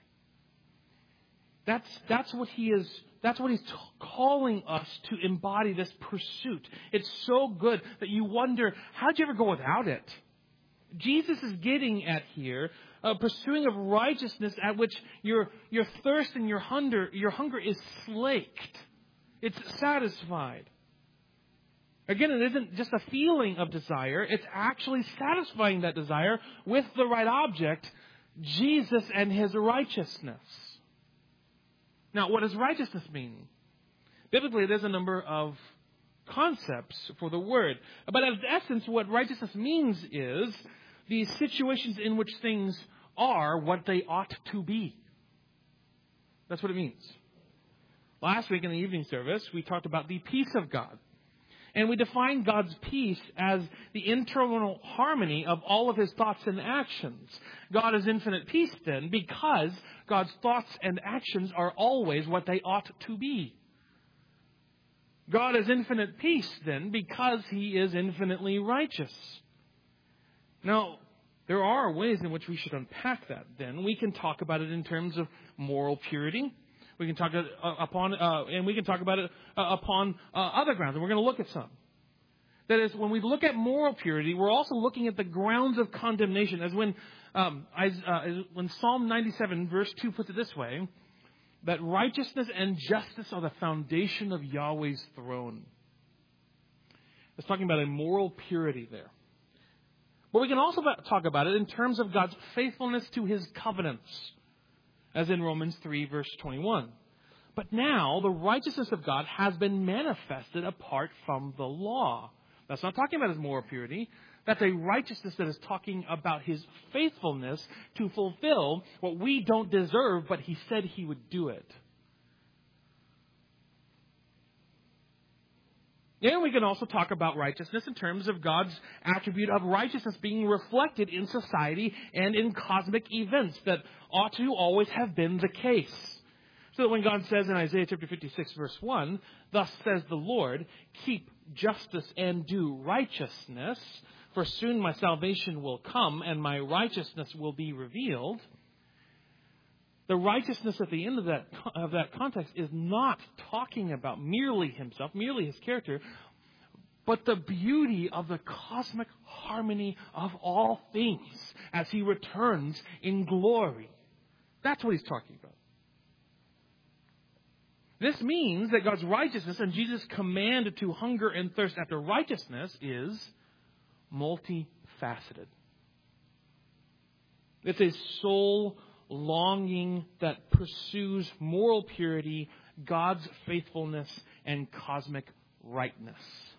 That's what he is. That's what he's calling us to embody, this pursuit. It's so good that you wonder, how'd you ever go without it? Jesus is getting at here a pursuing of righteousness at which your thirst and your hunger is slaked. It's satisfied. Again, it isn't just a feeling of desire. It's actually satisfying that desire with the right object, Jesus and his righteousness. Now, what does righteousness mean? Biblically, there's a number of concepts for the word. But in essence, what righteousness means is the situations in which things are what they ought to be. That's what it means. Last week in the evening service, we talked about the peace of God. And we defined God's peace as the internal harmony of all of his thoughts and actions. God is infinite peace then because God's thoughts and actions are always what they ought to be. God is infinite peace then because he is infinitely righteous. Now, there are ways in which we should unpack that then. We can talk about it in terms of moral purity. We can talk upon other grounds, and we're going to look at some. That is, when we look at moral purity, we're also looking at the grounds of condemnation. As when Psalm 97, verse 2 puts it this way, that righteousness and justice are the foundation of Yahweh's throne. It's talking about a moral purity there. But we can also talk about it in terms of God's faithfulness to his covenants, as in Romans 3, verse 21. But now the righteousness of God has been manifested apart from the law. That's not talking about his moral purity. That's a righteousness that is talking about his faithfulness to fulfill what we don't deserve, but he said he would do it. And we can also talk about righteousness in terms of God's attribute of righteousness being reflected in society and in cosmic events that ought to always have been the case. So that when God says in Isaiah chapter 56, verse 1, "Thus says the Lord, keep justice and do righteousness, for soon my salvation will come and my righteousness will be revealed." The righteousness at the end of that context is not talking about merely himself, merely his character, but the beauty of the cosmic harmony of all things as he returns in glory. That's what he's talking about. This means that God's righteousness and Jesus' command to hunger and thirst after righteousness is multifaceted. It's a soul longing that pursues moral purity, God's faithfulness, and cosmic rightness.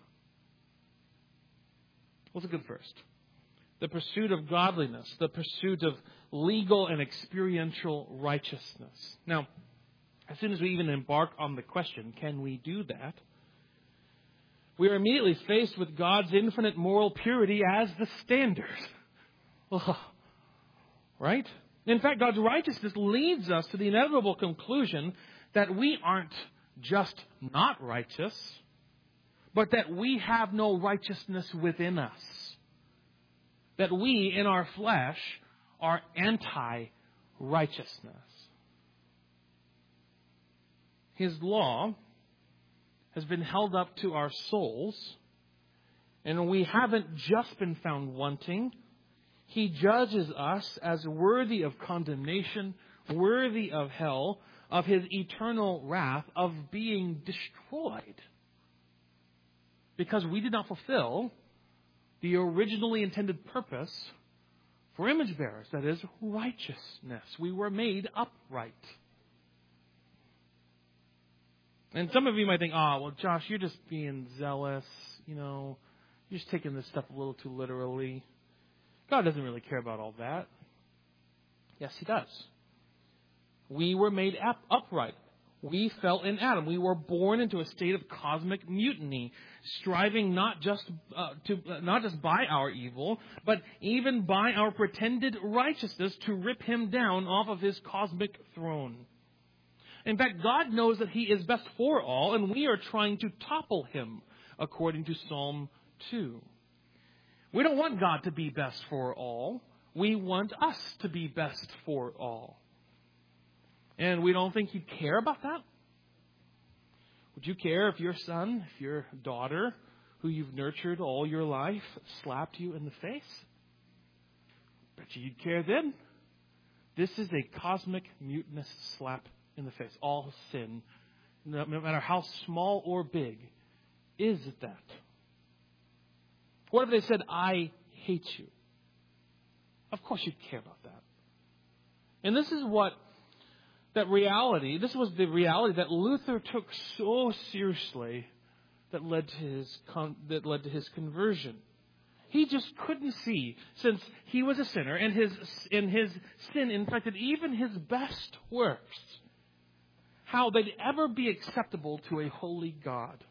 Let's look at first. The pursuit of godliness, the pursuit of legal and experiential righteousness. Now, as soon as we even embark on the question, can we do that? We are immediately faced with God's infinite moral purity as the standard. Right? In fact, God's righteousness leads us to the inevitable conclusion that we aren't just not righteous, but that we have no righteousness within us. That we, in our flesh, are anti-righteousness. His law has been held up to our souls, and we haven't just been found wanting. He judges us as worthy of condemnation, worthy of hell, of his eternal wrath, of being destroyed. Because we did not fulfill the originally intended purpose for image bearers, that is, righteousness. We were made upright. And some of you might think, well, Josh, you're just being zealous. You're just taking this stuff a little too literally. God doesn't really care about all that. Yes, He does. We were made upright. We fell in Adam. We were born into a state of cosmic mutiny, striving not just by our evil, but even by our pretended righteousness to rip Him down off of His cosmic throne. In fact, God knows that He is best for all, and we are trying to topple Him, according to Psalm 2. We don't want God to be best for all. We want us to be best for all. And we don't think He'd care about that. Would you care if your son, if your daughter, who you've nurtured all your life, slapped you in the face? Bet you'd care then. This is a cosmic mutinous slap in the face. All sin, no matter how small or big, is that. What if they said, "I hate you"? Of course you'd care about that. And this is what this was the reality that Luther took so seriously that led to his conversion. He just couldn't see, since he was a sinner and his sin infected even his best works, how they'd ever be acceptable to a holy God.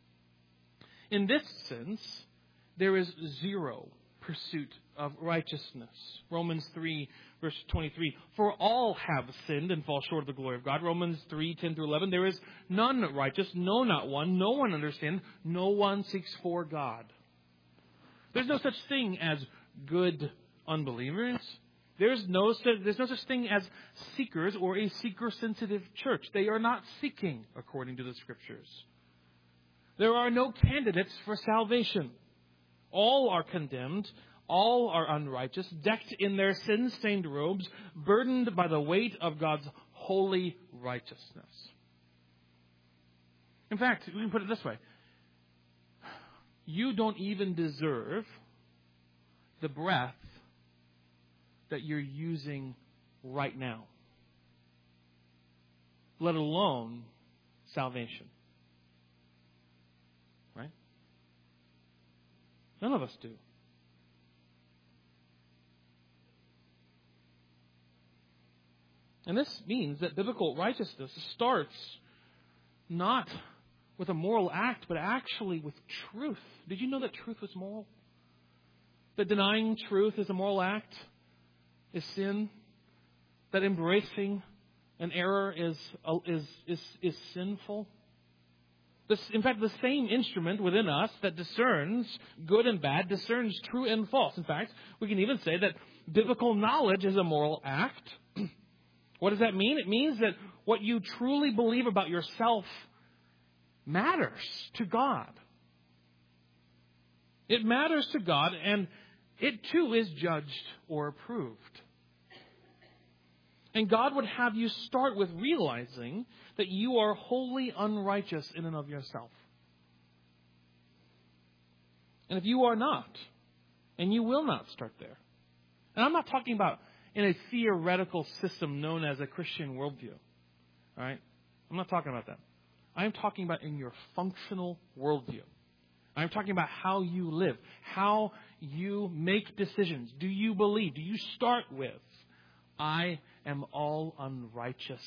In this sense, there is zero pursuit of righteousness. Romans 3, verse 23. For all have sinned and fall short of the glory of God. Romans 3, 10 through 11. There is none righteous, no, not one. No one understands. No one seeks for God. There's no such thing as good unbelievers. There's no such thing as seekers or a seeker-sensitive church. They are not seeking, according to the Scriptures. There are no candidates for salvation. All are condemned. All are unrighteous, decked in their sin-stained robes, burdened by the weight of God's holy righteousness. In fact, we can put it this way. You don't even deserve the breath that you're using right now, let alone salvation. Right? None of us do. And this means that biblical righteousness starts not with a moral act, but actually with truth. Did you know that truth was moral? That denying truth is a moral act, is sin. That embracing an error is sinful. In fact, the same instrument within us that discerns good and bad, discerns true and false. In fact, we can even say that biblical knowledge is a moral act. What does that mean? It means that what you truly believe about yourself matters to God. It matters to God, and it too is judged or approved. And God would have you start with realizing that you are wholly unrighteous in and of yourself. And if you are not, and you will not start there. And I'm not talking about in a theoretical system known as a Christian worldview. All right? I'm not talking about that. I am talking about in your functional worldview. I'm talking about how you live, how you make decisions. Do you believe? Do you start with, I am all unrighteousness?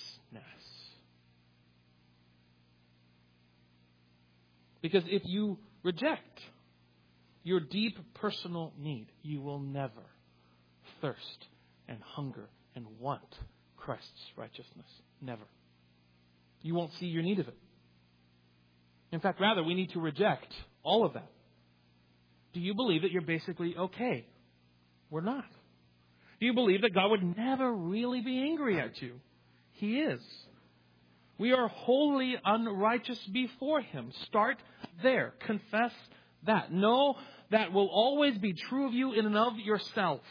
Because if you reject your deep personal need, you will never thirst and hunger and want Christ's righteousness. Never. You won't see your need of it. In fact, rather, we need to reject all of that. Do you believe that you're basically okay? We're not. Do you believe that God would never really be angry at you? He is. We are wholly unrighteous before Him. Start there. Confess that. Know that will always be true of you in and of yourself.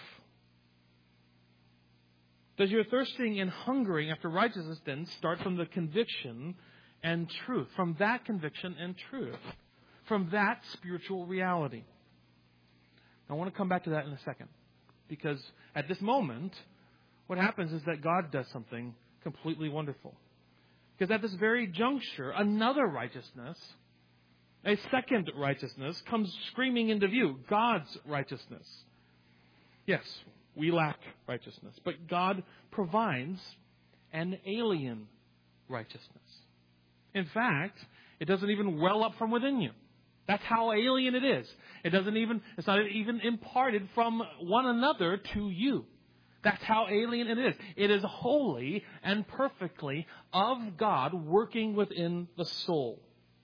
Does your thirsting and hungering after righteousness then start from the conviction and truth? From that conviction and truth. From that spiritual reality. I want to come back to that in a second. Because at this moment, what happens is that God does something completely wonderful. Because at this very juncture, another righteousness, a second righteousness, comes screaming into view. God's righteousness. Yes, we lack righteousness. But God provides an alien righteousness. In fact, it doesn't even well up from within you. That's how alien it is. It's not even imparted from one another to you. That's how alien it is. It is wholly and perfectly of God working within the soul.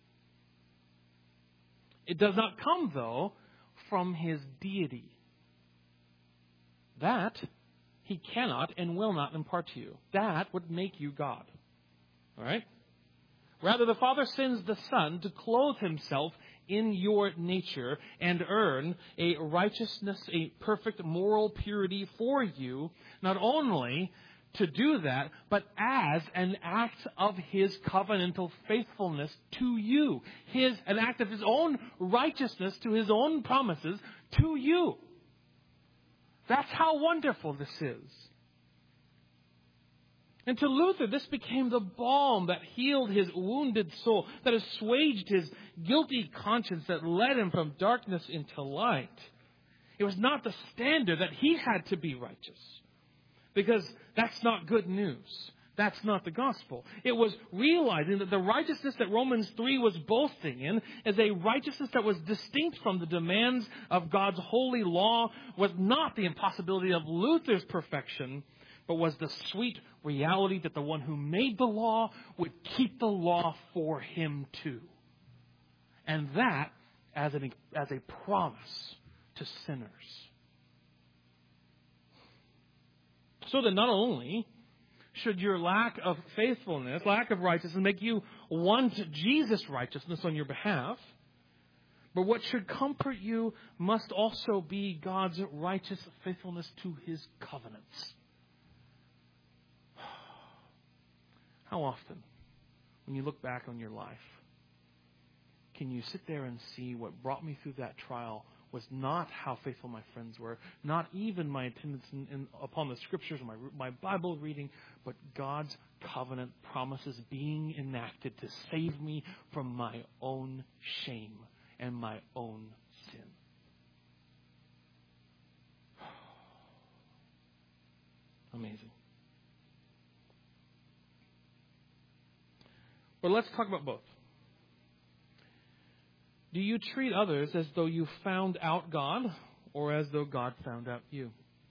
It does not come, though, from His deity. That He cannot and will not impart to you. That would make you God. All right? Rather, the Father sends the Son to clothe Himself in your nature and earn a righteousness, a perfect moral purity for you, not only to do that, but as an act of His covenantal faithfulness to you. An act of His own righteousness to His own promises to you. That's how wonderful this is. And to Luther, this became the balm that healed his wounded soul, that assuaged his guilty conscience, that led him from darkness into light. It was not the standard that he had to be righteous, because that's not good news. That's not the gospel. It was realizing that the righteousness that Romans 3 was boasting in is a righteousness that was distinct from the demands of God's holy law, was not the impossibility of Luther's perfection, but was the sweet reality that the one who made the law would keep the law for him too. And that as a promise to sinners. So that not only should your lack of faithfulness, lack of righteousness, make you want Jesus' righteousness on your behalf, but what should comfort you must also be God's righteous faithfulness to His covenants. How often, when you look back on your life, can you sit there and see what brought me through that trial was not how faithful my friends were, not even my attendance upon the Scriptures, my Bible reading, but God's covenant promises being enacted to save me from my own shame and my own sin. Amazing. But let's talk about both. Do you treat others as though you found out God or as though God found out you?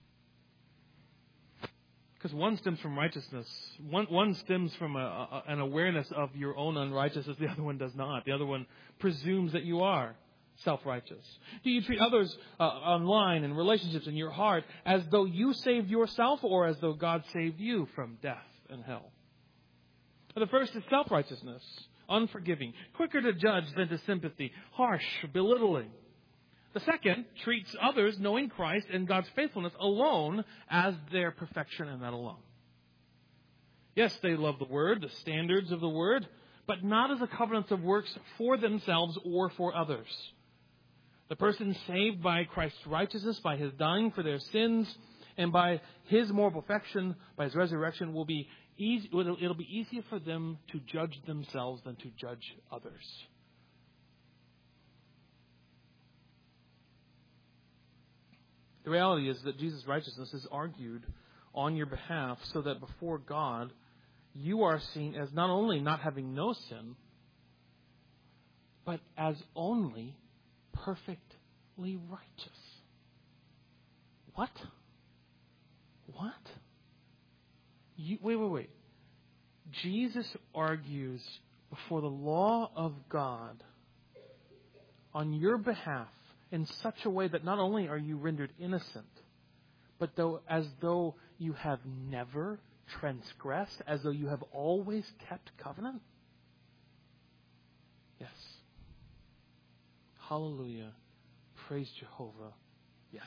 Because one stems from righteousness. One stems from an awareness of your own unrighteousness. The other one does not. The other one presumes that you are self-righteous. Do you treat others online in relationships in your heart as though you saved yourself or as though God saved you from death and hell? The first is self-righteousness, unforgiving, quicker to judge than to sympathy, harsh, belittling. The second treats others, knowing Christ and God's faithfulness alone, as their perfection and that alone. Yes, they love the Word, the standards of the Word, but not as a covenant of works for themselves or for others. The person saved by Christ's righteousness, by His dying for their sins, and by His moral perfection, by His resurrection, will be easy. It'll be easier for them to judge themselves than to judge others. The reality is that Jesus' righteousness is argued on your behalf so that before God, you are seen as not only not having no sin, but as only perfectly righteous. What? Wait. Jesus argues before the law of God on your behalf in such a way that not only are you rendered innocent, but as though you have never transgressed, as though you have always kept covenant? Yes. Hallelujah. Praise Jehovah. Yes.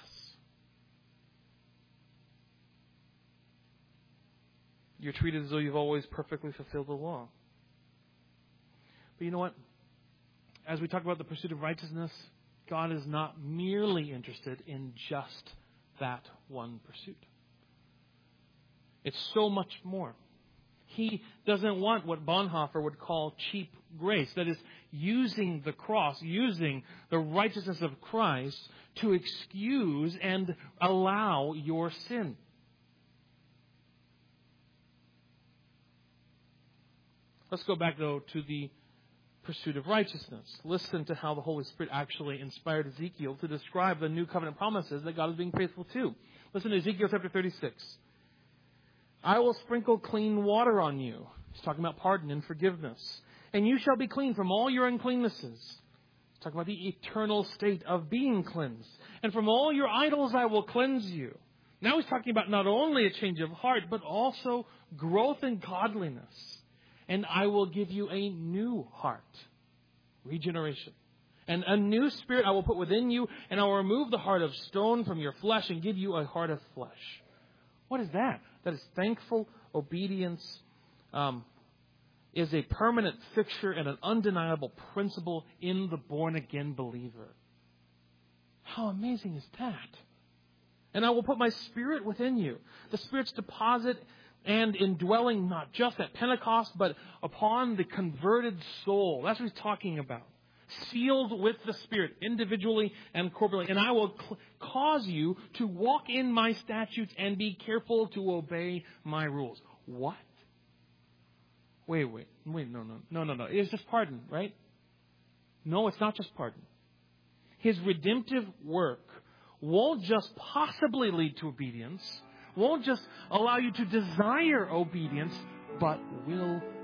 You're treated as though you've always perfectly fulfilled the law. But you know what? As we talk about the pursuit of righteousness, God is not merely interested in just that one pursuit. It's so much more. He doesn't want what Bonhoeffer would call cheap grace. That is, using the cross, using the righteousness of Christ to excuse and allow your sin. Let's go back, though, to the pursuit of righteousness. Listen to how the Holy Spirit actually inspired Ezekiel to describe the new covenant promises that God is being faithful to. Listen to Ezekiel chapter 36. I will sprinkle clean water on you. He's talking about pardon and forgiveness. And you shall be clean from all your uncleannesses. He's talking about the eternal state of being cleansed. And from all your idols I will cleanse you. Now he's talking about not only a change of heart, but also growth in godliness. And I will give you a new heart. Regeneration. And a new spirit I will put within you, and I will remove the heart of stone from your flesh and give you a heart of flesh. What is that? That is thankful obedience is a permanent fixture and an undeniable principle in the born-again believer. How amazing is that? And I will put my spirit within you. The Spirit's deposit and indwelling not just at Pentecost, but upon the converted soul. That's what he's talking about. Sealed with the Spirit, individually and corporately. And I will cause you to walk in my statutes and be careful to obey my rules. What? Wait, no. It's just pardon, right? No, it's not just pardon. His redemptive work won't just possibly lead to obedience, won't just allow you to desire obedience, but will